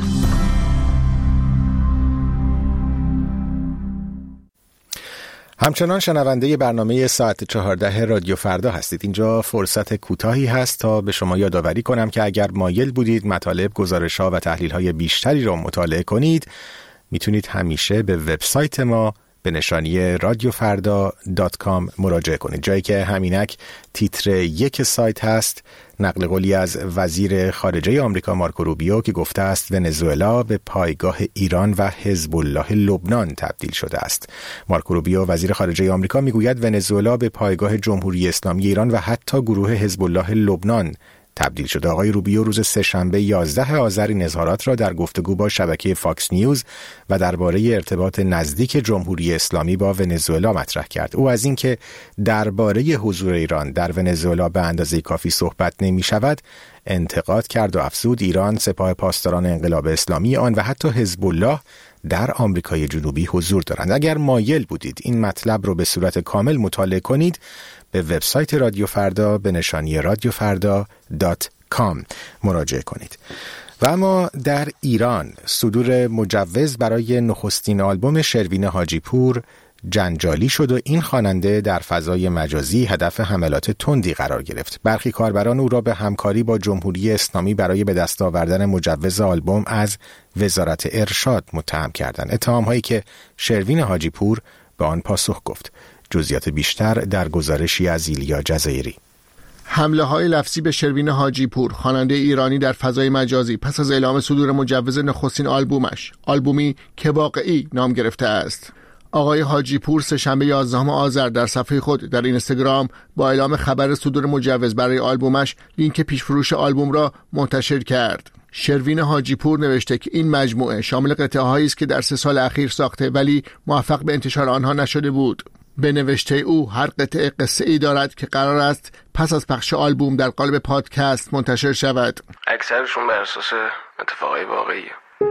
[SPEAKER 1] همچنان شنونده برنامه ساعت چهارده رادیو فردا هستید. اینجا فرصت کوتاهی هست تا به شما یادآوری کنم که اگر مایل بودید مطالب، گزارش‌ها و تحلیل‌های بیشتری را مطالعه کنید، میتونید همیشه به وبسایت ما به نشانی رادیو فردا دات کام مراجعه کنید، جایی که همینک تیتر یک سایت هست نقل قولی از وزیر خارجه آمریکا مارکو روبیو که گفته است ونزوئلا به پایگاه ایران و حزب الله لبنان تبدیل شده است. مارکو روبیو وزیر خارجه آمریکا میگوید ونزوئلا به پایگاه جمهوری اسلامی ایران و حتی گروه حزب الله لبنان تبدیل شده. آقای روبیو روز سه‌شنبه یازده آذر این اظهارات را در گفتگو با شبکه فاکس نیوز و درباره ارتباط نزدیک جمهوری اسلامی با ونزوئلا مطرح کرد. او از اینکه درباره حضور ایران در ونزوئلا به اندازه کافی صحبت نمی شود انتقاد کرد و افزود ایران، سپاه پاسداران انقلاب اسلامی آن و حتی حزب الله در آمریکای جنوبی حضور دارند. اگر مایل بودید این مطلب رو به صورت کامل مطالعه کنید، به وبسایت رادیو فردا به نشانی رادیو فردا دات کام مراجعه کنید. و اما در ایران صدور مجوز برای نخستین آلبوم شروین حاجی پور جنجالی شد و این خواننده در فضای مجازی هدف حملات تندی قرار گرفت. برخی کاربران او را به همکاری با جمهوری اسلامی برای به دست آوردن مجوز آلبوم از وزارت ارشاد متهم کردند. اتهام‌هایی که شروین حاجی پور به آن پاسخ گفت. جزئیات بیشتر در گزارشی از ایلیا جزایری.
[SPEAKER 12] حمله های لفظی به شروین حاجی پور، خواننده ایرانی در فضای مجازی، پس از اعلام صدور مجوز نخستین آلبومش، آلبومی که واقعی نام گرفته است. آقای حاجی پور سه‌شنبه یازدهم آذر در صفحه خود در اینستاگرام با اعلام خبر صدور مجوز برای آلبومش لینک پیشفروش آلبوم را منتشر کرد. شروین حاجی پور نوشته که این مجموعه شامل قطعه‌هایی است که در سه سال اخیر ساخته ولی موفق به انتشار آنها نشده بود. به نوشته او هر قطعه قصه ای دارد که قرار است پس از پخش آلبوم در قالب پادکست منتشر شود.
[SPEAKER 13] اکثرشون بر اساس اتفاقای واقعیه.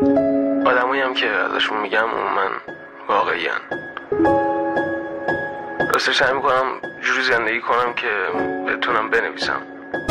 [SPEAKER 13] آدمایی هم که ازشون میگم عموما واقعیان. راستش سعی میکنم جوری زندگی کنم که بتونم بنویسم.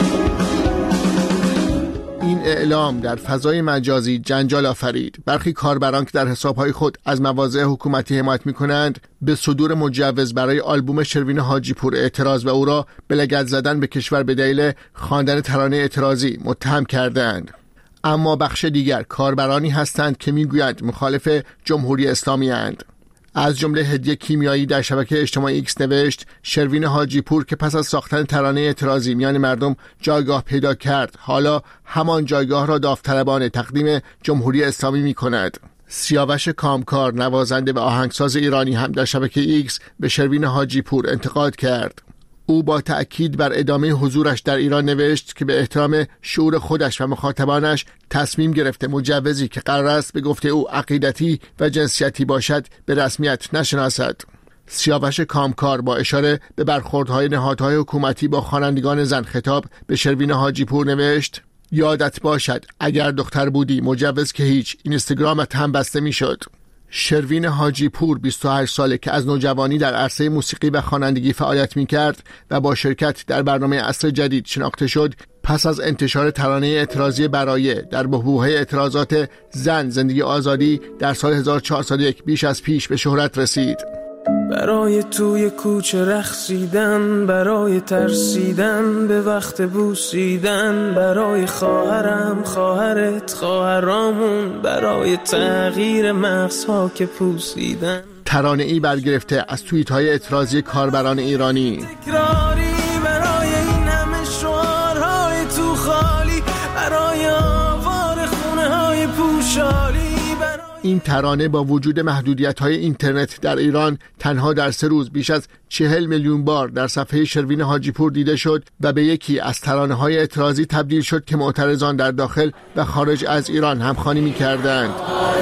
[SPEAKER 12] این اعلام در فضای مجازی جنجال آفرید. برخی کاربران که در حسابهای خود از مواضع حکومتی حمایت می‌کنند به صدور مجوز برای آلبوم شروین حاجی پور اعتراض و او را به لگد زدن به کشور به دلیل خواندن ترانه اعتراضی متهم کردند. اما بخش دیگر کاربرانی هستند که میگویند مخالف جمهوری اسلامی اند. از جمله هدیه کیمیایی در شبکه اجتماعی ایکس نوشت شروین حاجی پور که پس از ساختن ترانه اعتراضی میان مردم جایگاه پیدا کرد، حالا همان جایگاه را داوطلبانه تقدیم جمهوری اسلامی می کند. سیاوش کامکار، نوازنده و آهنگساز ایرانی هم در شبکه ایکس به شروین حاجی پور انتقاد کرد. او با تأکید بر ادامه حضورش در ایران نوشت که به احترام شعور خودش و مخاطبانش تصمیم گرفته مجوزی که قرار است به گفته او عقیدتی و جنسیتی باشد به رسمیت نشناسد. سیاوش کامکار با اشاره به برخوردهای نهادهای حکومتی با خوانندگان زن خطاب به شروین حاجی پور نوشت یادت باشد اگر دختر بودی مجوز که هیچ، اینستاگرامت هم بسته می شد. شروین حاجی پور بیست و هشت ساله که از نوجوانی در عرصه موسیقی و خوانندگی فعالیت می‌کرد و با شرکت در برنامه عصر جدید شناخته شد، پس از انتشار ترانه اعتراضی برایه در بحبوحه اعتراضات زن زندگی آزادی در سال هزار و چهارصد و یک بیش از پیش به شهرت رسید.
[SPEAKER 14] برای توی کوچه رقصیدن، برای ترسیدن به وقت بوسیدن، برای خواهرم خواهرت خواهرامون، برای تغییر مغزها که پوسیدن.
[SPEAKER 12] ترانه‌ای برگرفته از توییت‌های اعتراضی کاربران ایرانی.
[SPEAKER 14] تکراری برای این همه شعارهای تو خالی، برای آوار خونه‌های پوشالی.
[SPEAKER 12] این ترانه با وجود محدودیت‌های اینترنت در ایران تنها در سه روز بیش از چهل میلیون بار در صفحه شروین حاجی پور دیده شد و به یکی از ترانه‌های اعتراضی تبدیل شد که معترضان در داخل و خارج از ایران همخوانی می‌کردند.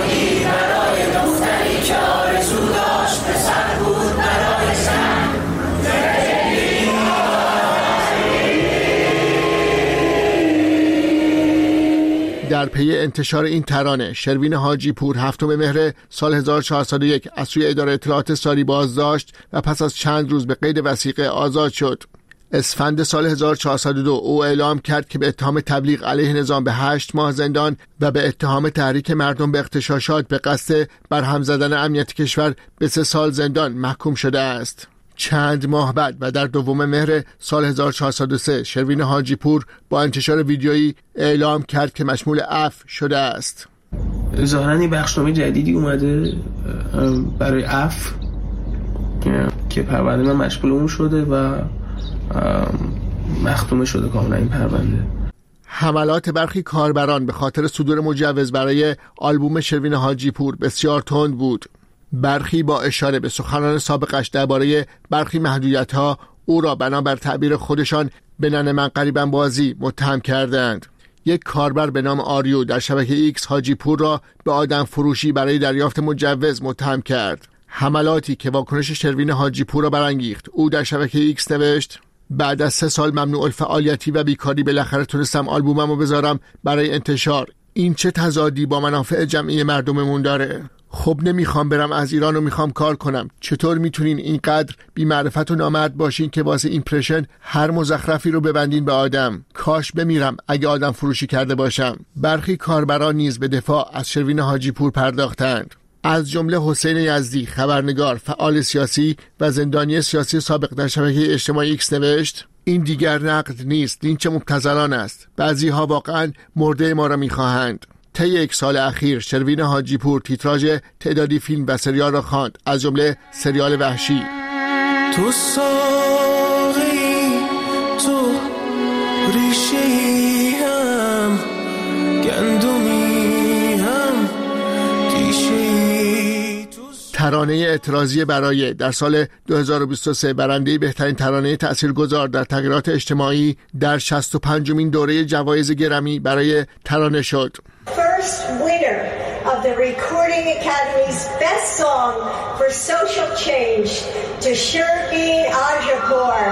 [SPEAKER 12] در پی انتشار این ترانه شروین حاجی پور هفتم مهر سال هزار و چهارصد و یک از سوی اداره اطلاعات ساری بازداشت و پس از چند روز به قید وثیقه آزاد شد. اسفند سال هزار و چهارصد و دو او اعلام کرد که به اتهام تبلیغ علیه نظام به هشت ماه زندان و به اتهام تحریک مردم به اغتشاشات به قصد برهم زدن امنیت کشور به سه سال زندان محکوم شده است. چند ماه بعد و در دوم مهر سال هزار و چهارصد و سه شروین حاجی پور با انتشار ویدیویی اعلام کرد که مشمول عفو شده است.
[SPEAKER 13] ظاهراً این بخشنامه جدیدی اومده برای عفو که پرونده من مشغول اون شده و مختومه شده کاملا این پرونده.
[SPEAKER 12] حملات برخی کاربران به خاطر صدور مجوز برای آلبوم شروین حاجی پور بسیار تند بود. برخی با اشاره به سخنان سابقش درباره برخی محدودیت‌ها او را بنابر تعبیر خودشان به ننه من قریباً بازی متهم کردند. یک کاربر به نام آریو در شبکه ایکس حاجی پور را به آدم فروشی برای دریافت مجوز متهم کرد. حملاتی که واکنش شروین حاجی پور را برانگیخت. او در شبکه ایکس نوشت: بعد از سه سال ممنوع الفعالیتی و بیکاری بالاخره تونستم آلبوممو بذارم برای انتشار. این چه تضادی با منافع جمعی مردممون داره؟ خب نمیخوام برم از ایران و میخوام کار کنم. چطور میتونین اینقدر بی معرفت و نامرد باشین که واسه ایمپرشن هر مزخرفی رو ببندین به آدم؟ کاش بمیرم اگه آدم فروشی کرده باشم. برخی کاربران نیز به دفاع از شروین حاجی پور پرداختند. از جمله حسین یزدی، خبرنگار، فعال سیاسی و زندانی سیاسی سابق در شبکه اجتماعی ایکس نوشت: این دیگر نقد نیست، لینچ مبتذلان است. بعضی ها واقعا مرده ما را میخواهند. طی یک سال اخیر شروین حاجی پور تیتراژ تعدادی فیلم و سریال را خواند، از جمله سریال وحشی.
[SPEAKER 14] تو ساقی، تو ریشه‌ای هم، گندمی هم، دیشه‌ای تو.
[SPEAKER 12] ترانه اعتراضی برای در سال دو هزار و بیست و سه برنده بهترین ترانه تاثیرگذار در تغییرات اجتماعی در شصت و پنجمین دوره جوایز گرمی برای ترانه شد.
[SPEAKER 15] First winner of the Recording Academy's Best Song for Social Change to Shervin Hajipour.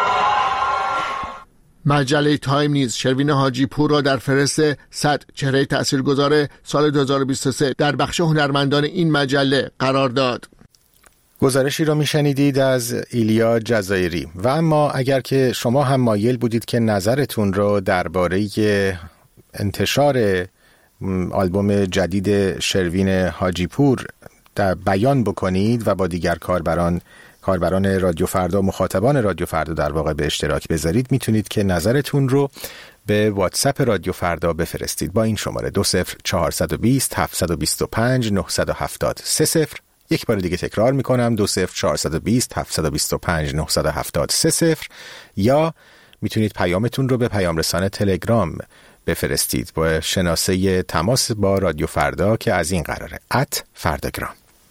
[SPEAKER 12] مجله تایم نیز شروین حاجی پور را در فهرست صد چهره تاثیرگذار سال دو هزار و بیست و سه در بخش هنرمندان این مجله قرار داد.
[SPEAKER 1] گزارشی را میشنیدید از ایلیا جزایری. و اما اگر که شما هم مایل بودید که نظرتون رو درباره انتشار آلبوم جدید شروین حاجی پور در بیان بکنید و با دیگر کاربران کاربران رادیو فردا، مخاطبان رادیو فردا در واقع به اشتراک بذارید، میتونید که نظرتون رو به واتساپ رادیو فردا بفرستید با این شماره دو صفر چهارصد و بیست هفتصد و بیست و پنج نهصد و هفتاد سه صفر. یک بار دیگه تکرار میکنم: دو صفر چهارصد و بیست هفتصد و بیست و پنج نهصد و هفتاد سه صفر. یا میتونید پیامتون رو به پیام رسان تلگرام بفرستید با شناسه تماس با رادیو فردا که از این قراره: ات فرداگرام.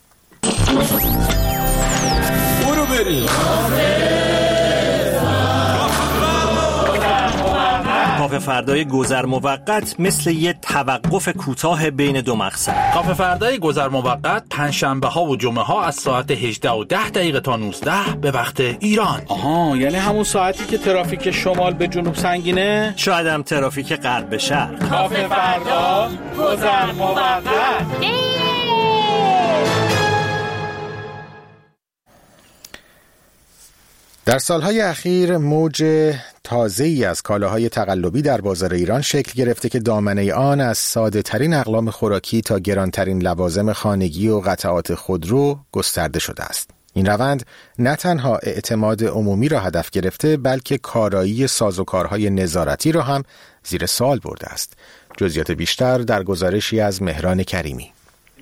[SPEAKER 16] برو بریم کافه فردای گذر موقت مثل یه توقف کوتاه بین دو مقصد.
[SPEAKER 17] کافه فردای گذر موقت پنجشنبه ها و جمعه ها از ساعت هجده و ده دقیقه تا نوزده به وقت ایران.
[SPEAKER 2] آها، یعنی همون ساعتی که ترافیک شمال به جنوب سنگینه؟
[SPEAKER 16] شاید هم ترافیک غرب به شرق.
[SPEAKER 2] کافه فردا گذر موقت.
[SPEAKER 1] در سالهای اخیر موج تازه‌ای از کالاهای تقلبی در بازار ایران شکل گرفته که دامنه آن از ساده ترین اقلام خوراکی تا گرانترین لوازم خانگی و قطعات خودرو گسترده شده است. این روند نه تنها اعتماد عمومی را هدف گرفته، بلکه کارایی سازوکارهای نظارتی را هم زیر سوال برده است. جزئیات بیشتر در گزارشی از مهران کریمی.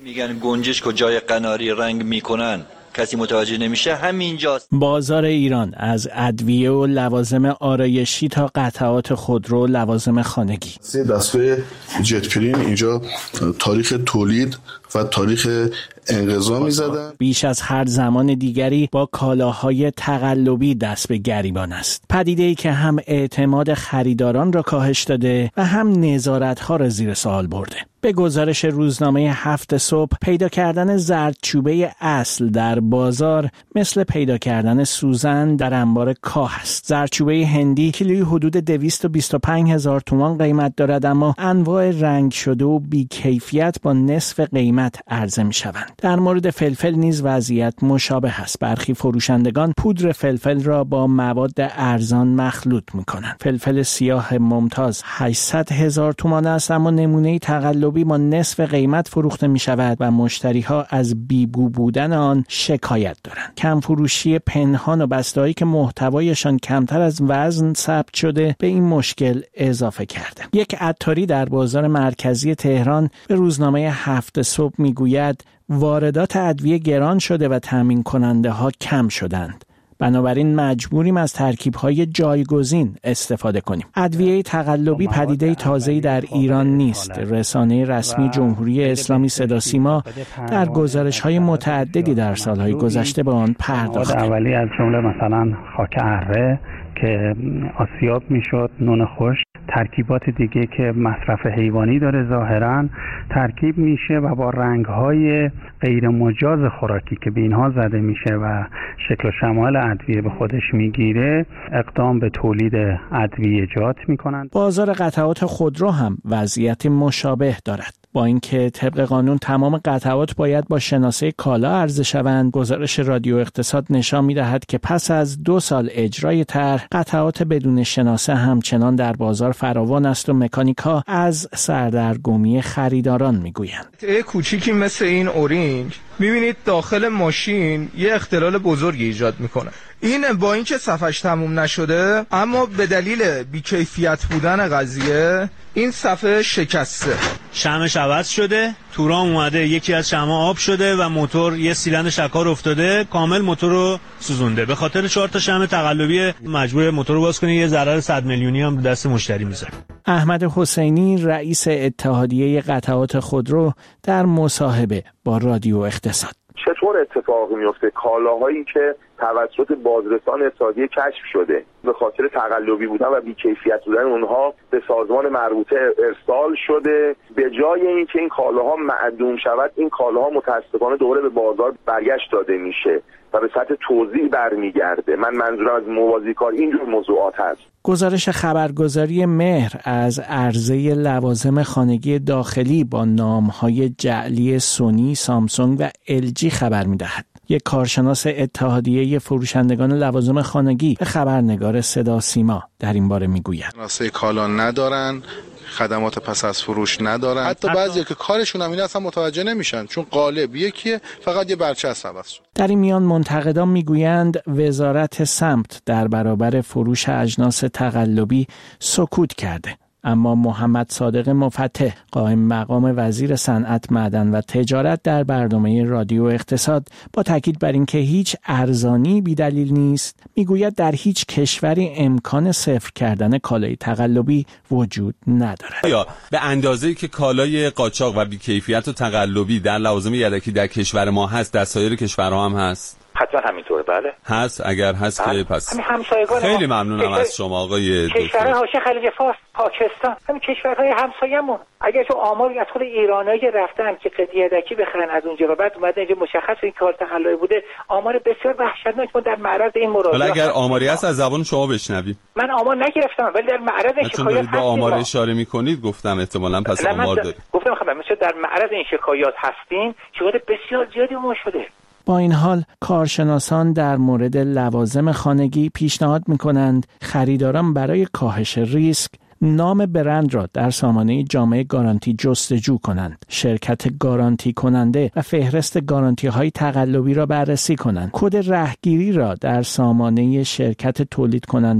[SPEAKER 18] میگن گنجش کجای قناری رنگ میکنن کسی متوجه نمیشه، همینجاست.
[SPEAKER 19] بازار ایران از ادویه و لوازم آرایشی تا قطعات خودرو و لوازم خانگی.
[SPEAKER 20] سه دستگاه جت پریم اینجا تاریخ تولید و تاریخ انقضا می‌زدن.
[SPEAKER 19] بیش از هر زمان دیگری با کالاهای تقلبی دست به گریبان است. پدیده‌ای که هم اعتماد خریداران را کاهش داده و هم نظارت‌ها را زیر سوال برده. به گزارش روزنامه هفت صبح، پیدا کردن زردچوبه اصل در بازار مثل پیدا کردن سوزن در انبار کاه است. زردچوبه هندی کیلویی حدود دویست و بیست و پنج هزار تومان قیمت دارد، اما انواع رنگ شده و بی‌کیفیت با نصف قیمت عرضه می‌شوند. در مورد فلفل نیز وضعیت مشابه است. برخی فروشندگان پودر فلفل را با مواد ارزان مخلوط می‌کنند. فلفل سیاه ممتاز هشتصد هزار تومان است، اما نمونه تقلبی با نصف قیمت فروخته می‌شود و مشتری‌ها از بی‌بو بودن آن شکایت دارند. کم فروشی پنهان و بسته‌هایی که محتوایشان کمتر از وزن ثبت شده به این مشکل اضافه کرده. یک عطاری در بازار مرکزی تهران به روزنامه هفت صبح میگوید واردات ادویه گران شده و تامین کننده ها کم شدند. بنابراین مجبوریم از ترکیب‌های جایگزین استفاده کنیم. ادویه تقلبی پدیده تازه‌ای در ایران نیست. رسانه رسمی جمهوری اسلامی صدا سیما در گزارش‌های متعددی در سال‌های گذشته به آن پرداخته.
[SPEAKER 21] اولی از جمله مثلا خاک اره که آسیاب میشد، نون خشک، ترکیبات دیگه که مصرف حیوانی داره ظاهراً ترکیب میشه و با رنگ‌های غیر مجاز خوراکی که به اینها زده میشه و شکل و شمال ادویه به خودش میگیره اقدام به تولید ادویه ایجاد میکنند.
[SPEAKER 19] بازار قطعات خودرو هم وضعیت مشابه دارد. با اینکه طبق قانون تمام قطعات باید با شناسه کالا عرضه شوند، گزارش رادیو اقتصاد نشان می‌دهد که پس از دو سال اجرای طرح، قطعات بدون شناسه همچنان در بازار فراوان است و مکانیک‌ها از سردرگمی خریداران می‌گویند.
[SPEAKER 22] قطعه کوچیکی مثل این اورینج می‌بینید داخل ماشین یه اختلال بزرگی ایجاد می‌کنه. این با اینکه صفحش تموم نشده، اما به دلیل بی‌کیفیت بودن قضیه این صفحه شکسته.
[SPEAKER 23] شمعش عوض شده، تورام اومده، یکی از شمع‌ها آب شده و موتور یه سیلندر شکار افتاده، کامل موتور رو سوزونده. به خاطر چهار تا شمع تقلبی مجبور موتور رو باز کنه، یه ضرر صد میلیونی هم دست مشتری میذاره.
[SPEAKER 19] احمد حسینی رئیس اتحادیه قطعات خودرو در مصاحبه با رادیو اقتصاد:
[SPEAKER 24] چطور اتفاقی میفته کالاهایی که توسط بازرسان اتحادیه کشف شده به خاطر تقلبی بودن و بی‌کیفیت بودن اونها به سازمان مربوطه ارسال شده، به جای اینکه این کالاها معدوم شود این کالاها متاسفانه دوباره به بازار برگشت داده میشه و به سطح توزیع برمیگرده. من منظورم از موازی کار اینجور موضوعات هست.
[SPEAKER 19] گزارش خبرگزاری مهر از عرضه لوازم خانگی داخلی با نام‌های جعلی سونی، سامسونگ و الجی خبر می‌دهد. یک کارشناس اتحادیه فروشندگان لوازم خانگی به خبرنگار صدا سیما در این باره میگوید:
[SPEAKER 25] شناسه کالا ندارن، خدمات پس از فروش ندارن، حتی, حتی بعضی که کارشون هم اینه اصلا متوجه نمیشن چون قالب یکیه، فقط یه برچسب عوض شد.
[SPEAKER 19] در این میان منتقدان میگویند وزارت سمت در برابر فروش اجناس تقلبی سکوت کرده. اما محمد صادق مفتح، قائم مقام وزیر صنعت، معدن و تجارت، در برنامه رادیو اقتصاد با تاکید بر اینکه هیچ ارزانی بی‌دلیل نیست، میگوید در هیچ کشوری امکان صفر کردن کالای تقلبی وجود ندارد.
[SPEAKER 26] یا به اندازه‌ای که کالای قاچاق و بی‌کیفیت و تقلبی در لوازم یدکی در کشور ما هست، در سایر کشورها هم هست؟
[SPEAKER 27] حتما همینطوره. بله
[SPEAKER 26] هست. اگر هست که پس
[SPEAKER 27] همین همسایگان
[SPEAKER 26] خیلی ممنونم از شما آقای دکتر.
[SPEAKER 27] کشورهای حاشیه خلیج فارس، پاکستان، همین کشورهای همسایه‌مون، اگر تو آمار از خود ایرانایی که رفتن که قطعه یدکی بخرن از اونجا و بعد اومدن اینجا مشخص این کار تقلبی بوده، آمار بسیار وحشتناک بود در معرض این مراجعه.
[SPEAKER 26] حالا اگر آماری هست از زبان شما بشنویم.
[SPEAKER 27] من آمار نگرفتم ولی در معرض این شکایات هستیم.
[SPEAKER 26] با آمار اشاره می‌کنید گفتم احتمالاً پس آمار دارید.
[SPEAKER 27] گفتم خب مثلا در معرض این شکایات هستیم، شکایات بسیار زیادی ما شده.
[SPEAKER 19] با این حال کارشناسان در مورد لوازم خانگی پیشنهاد می‌کنند خریداران برای کاهش ریسک نام برند را در سامانه جامعه گارانتی جستجو کنند، شرکت گارانتی کننده و فهرست گارانتی های تقلبی را بررسی کنند، کد رهگیری را در سامانه شرکت تولید کننده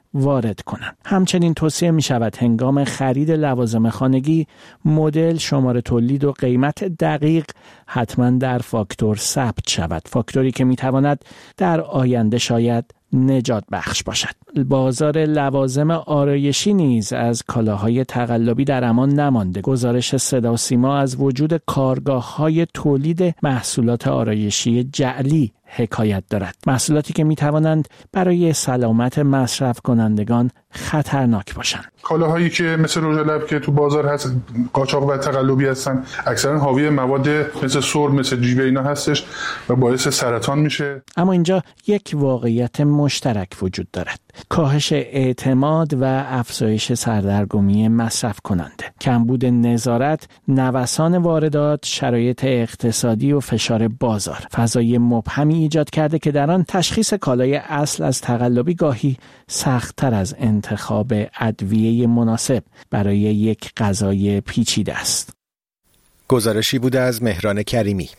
[SPEAKER 19] وارد کنند. همچنین توصیه می شود هنگام خرید لوازم خانگی مدل، شماره تولید و قیمت دقیق حتما در فاکتور ثبت شود. فاکتوری که می تواند در آینده شاید نجات بخش باشد. بازار لوازم آرایشی نیز از کالاهای تقلبی در امان نمانده. گزارش صدا و سیما از وجود کارگاه‌های تولید محصولات آرایشی جعلی حکایت دارد. محصولاتی که می توانند برای سلامت مصرف کنندگان خطرناک باشند.
[SPEAKER 3] کالاهایی که مثل رژ لب که تو بازار هست قاچاق و تقلبی هستن، اکثرا حاوی مواد مثل سرب، مثل جیوه اینا هستش و باعث سرطان میشه.
[SPEAKER 19] اما اینجا یک واقعیت مشترک وجود دارد: کاهش اعتماد و افزایش سردرگمی مصرف کننده. کمبود نظارت، نوسان واردات، شرایط اقتصادی و فشار بازار فضای مبهمی ایجاد کرده که در آن تشخیص کالای اصل از تقلبی گاهی سخت‌تر از انتخاب ادویه مناسب برای یک غذای پیچیده است.
[SPEAKER 1] گزارشی بوده از مهران کریمی.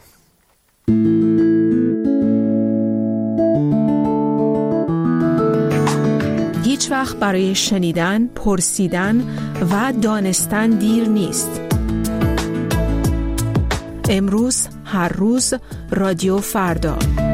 [SPEAKER 4] هیچ وقت برای شنیدن، پرسیدن و دانستن دیر نیست. امروز، هر روز، رادیو فردا.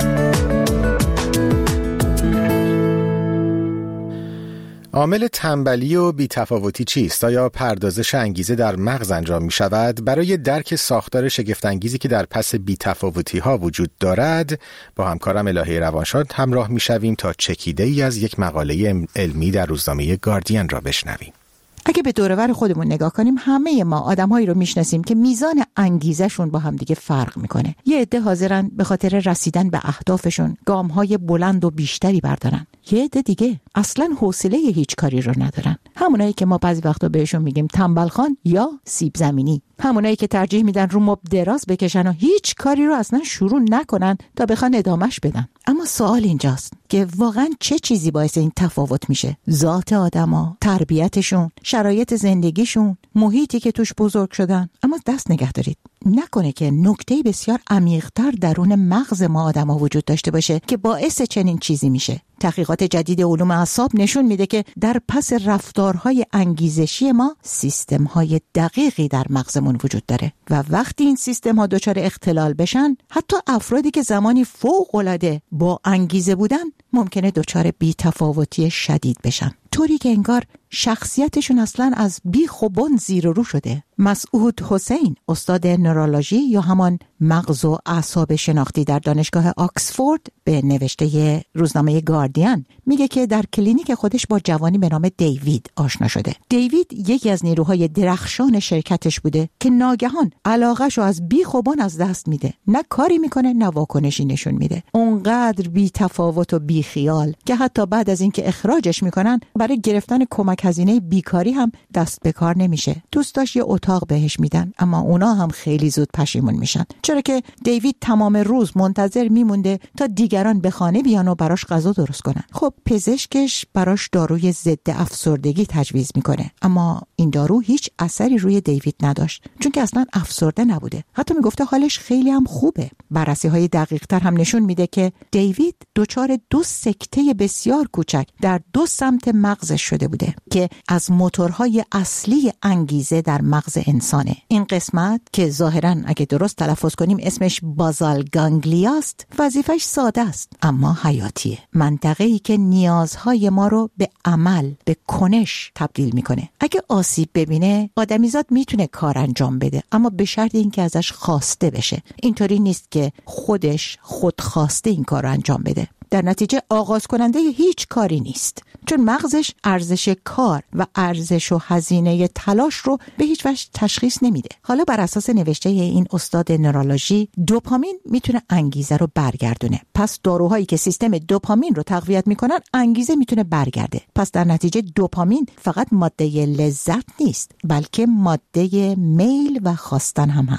[SPEAKER 1] عامل تنبلی و بی‌تفاوتی چیست؟ آیا پردازش انگیزه در مغز انجام می شود؟ برای درک ساختار شگفت‌انگیزی که در پس بی‌تفاوتی ها وجود دارد با همکارم الهه روانشاد همراه می شویم تا چکیده ای از یک مقاله علمی در روزنامه گاردین را بشنویم.
[SPEAKER 5] اگه به دور و بر خودمون نگاه کنیم، همه ما آدم‌هایی رو میشناسیم که میزان انگیزشون با هم دیگه فرق میکنه. یه عده حاضرن به خاطر رسیدن به اهدافشون گام‌های بلند و بیشتری بردارن. یه عده دیگه اصلاً حوصله هیچ کاری رو ندارن. همونایی که ما بعضی وقتا بهشون میگیم تنبلخان یا سیب زمینی. همونایی که ترجیح میدن رو مبل دراز بکشن و هیچ کاری رو اصلا شروع نکنن تا بخوان ادامهش بدن. اما سوال اینجاست که واقعا چه چیزی باعث این تفاوت میشه؟ ذات آدما، تربیتشون، شرایط زندگیشون، محیطی که توش بزرگ شدن. اما دست نگه دارید، نکنه که نکته بسیار عمیق‌تر درون مغز ما آدما وجود داشته باشه که باعث چنین چیزی میشه. تحقیقات جدید علوم اعصاب نشون میده که در پس رفتارهای انگیزشی ما سیستم‌های دقیقی در مغزمون وجود داره و وقتی این سیستم‌ها دچار اختلال بشن، حتی افرادی که زمانی فوق‌العاده با انگیزه بودن ممکنه دچار بی‌تفاوتی شدید بشن، طوری که انگار شخصیتشون اصلا از بیخ و بن زیر و رو شده. مسعود حسین، استاد نورولوژی یا همان مغز و اعصاب شناختی در دانشگاه آکسفورد، به نوشته روزنامه گاردین میگه که در کلینیک خودش با جوانی به نام دیوید آشنا شده. دیوید یکی از نیروهای درخشان شرکتش بوده که ناگهان علاقه‌شو از بیخ و بن از دست میده. نه کاری میکنه نه واکنشی نشون میده. اونقدر بی تفاوت و بی خیال که حتی بعد از اینکه اخراجش میکنن برای گرفتن کمک هزینه بیکاری هم دست به کار نمیشه. دوستاش یه اتاق بهش میدن، اما اونا هم خیلی زود پشیمون میشن، چرا که دیوید تمام روز منتظر میمونده تا دیگران به خانه بیان و براش غذا درست کنن. خب پزشکش براش داروی ضد افسردگی تجویز میکنه، اما این دارو هیچ اثری روی دیوید نداشت، چون که اصلا افسرده نبوده. حتی میگفته حالش خیلی هم خوبه. بررسی های دقیق تر هم نشون میده که دیوید دچار دو سکته بسیار کوچک در دو سمت مغزش شده بوده که از موتورهای اصلی انگیزه در مغز انسانه. این قسمت که ظاهراً اگه درست تلفظ کنیم اسمش بازال گانگلیا است، وظیفش ساده است اما حیاتیه. منطقه‌ای که نیازهای ما رو به عمل، به کنش تبدیل میکنه. اگه آسیب ببینه، آدمیزاد میتونه کار انجام بده، اما به شرط اینکه ازش خواسته بشه. اینطوری نیست که خودش خودخواسته این کار رو انجام بده. در نتیجه آغاز کننده هیچ کاری نیست، چون مغزش ارزش کار و ارزش و هزینه تلاش رو به هیچ وجه تشخیص نمیده. حالا بر اساس نوشته این استاد نورولوژی، دوپامین میتونه انگیزه رو برگردونه. پس داروهایی که سیستم دوپامین رو تقویت میکنن انگیزه میتونه برگرده. پس در نتیجه دوپامین فقط ماده لذت نیست، بلکه ماده میل و خواستن هم هست.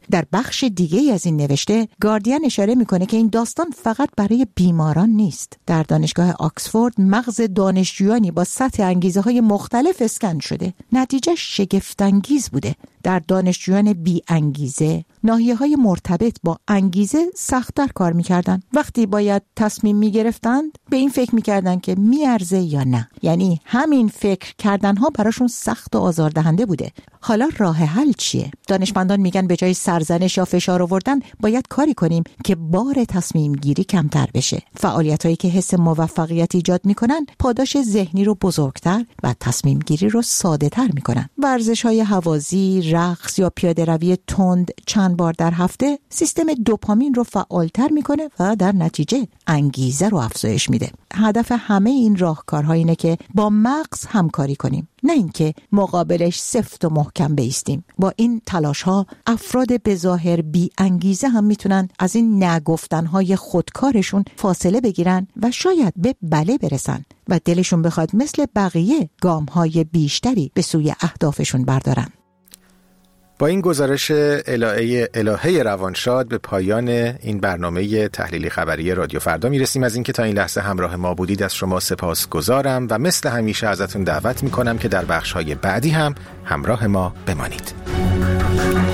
[SPEAKER 5] در بخش دیگه از این نوشته گاردین اشاره میکنه که این داستان فقط برای بیماران نیست. در دانشگاه آکسفورد مغز دانشجویانی با سطح انگیزه های مختلف اسکن شده. نتیجه شگفت‌انگیز بوده. در دانشجویان بی انگیزه ناحیه های مرتبط با انگیزه سخت‌تر کار میکردن. وقتی باید تصمیم میگرفتند به این فکر میکردن که میارزه یا نه. یعنی همین فکر کردن ها براشون سخت و آزاردهنده بوده. حالا راه حل چیه؟ دانشمندان میگن به جای سرزنش یا فشار آوردن باید کاری کنیم که بار تصمیم گیری کمتر بشه. فعالیت هایی که حس موفقیت ایجاد میکنن پاداش ذهنی رو بزرگتر و تصمیم گیری رو ساده تر میکنن. ورزش های هوازی، رقص یا پیاده روی تند چند بار در هفته سیستم دوپامین رو فعالتر میکنه و در نتیجه انگیزه رو افزایش میده. هدف همه این راهکارها اینه که با مغز همکاری کنیم، نه اینکه مقابلش سفت و محکم بایستیم. با این تلاش ها افراد به ظاهر بی انگیزه هم میتونن از این نگفتن های خودکارشون فاصله بگیرن و شاید به بله برسن و دلشون بخواد مثل بقیه گام های بیشتری به سوی اهدافشون بردارن.
[SPEAKER 1] با این گزارش الهه الهه روانشاد به پایان این برنامه تحلیلی خبری رادیو فردا میرسیم. از اینکه تا این لحظه همراه ما بودید از شما سپاسگزارم و مثل همیشه ازتون دعوت میکنم که در بخش‌های بعدی هم همراه ما بمانید.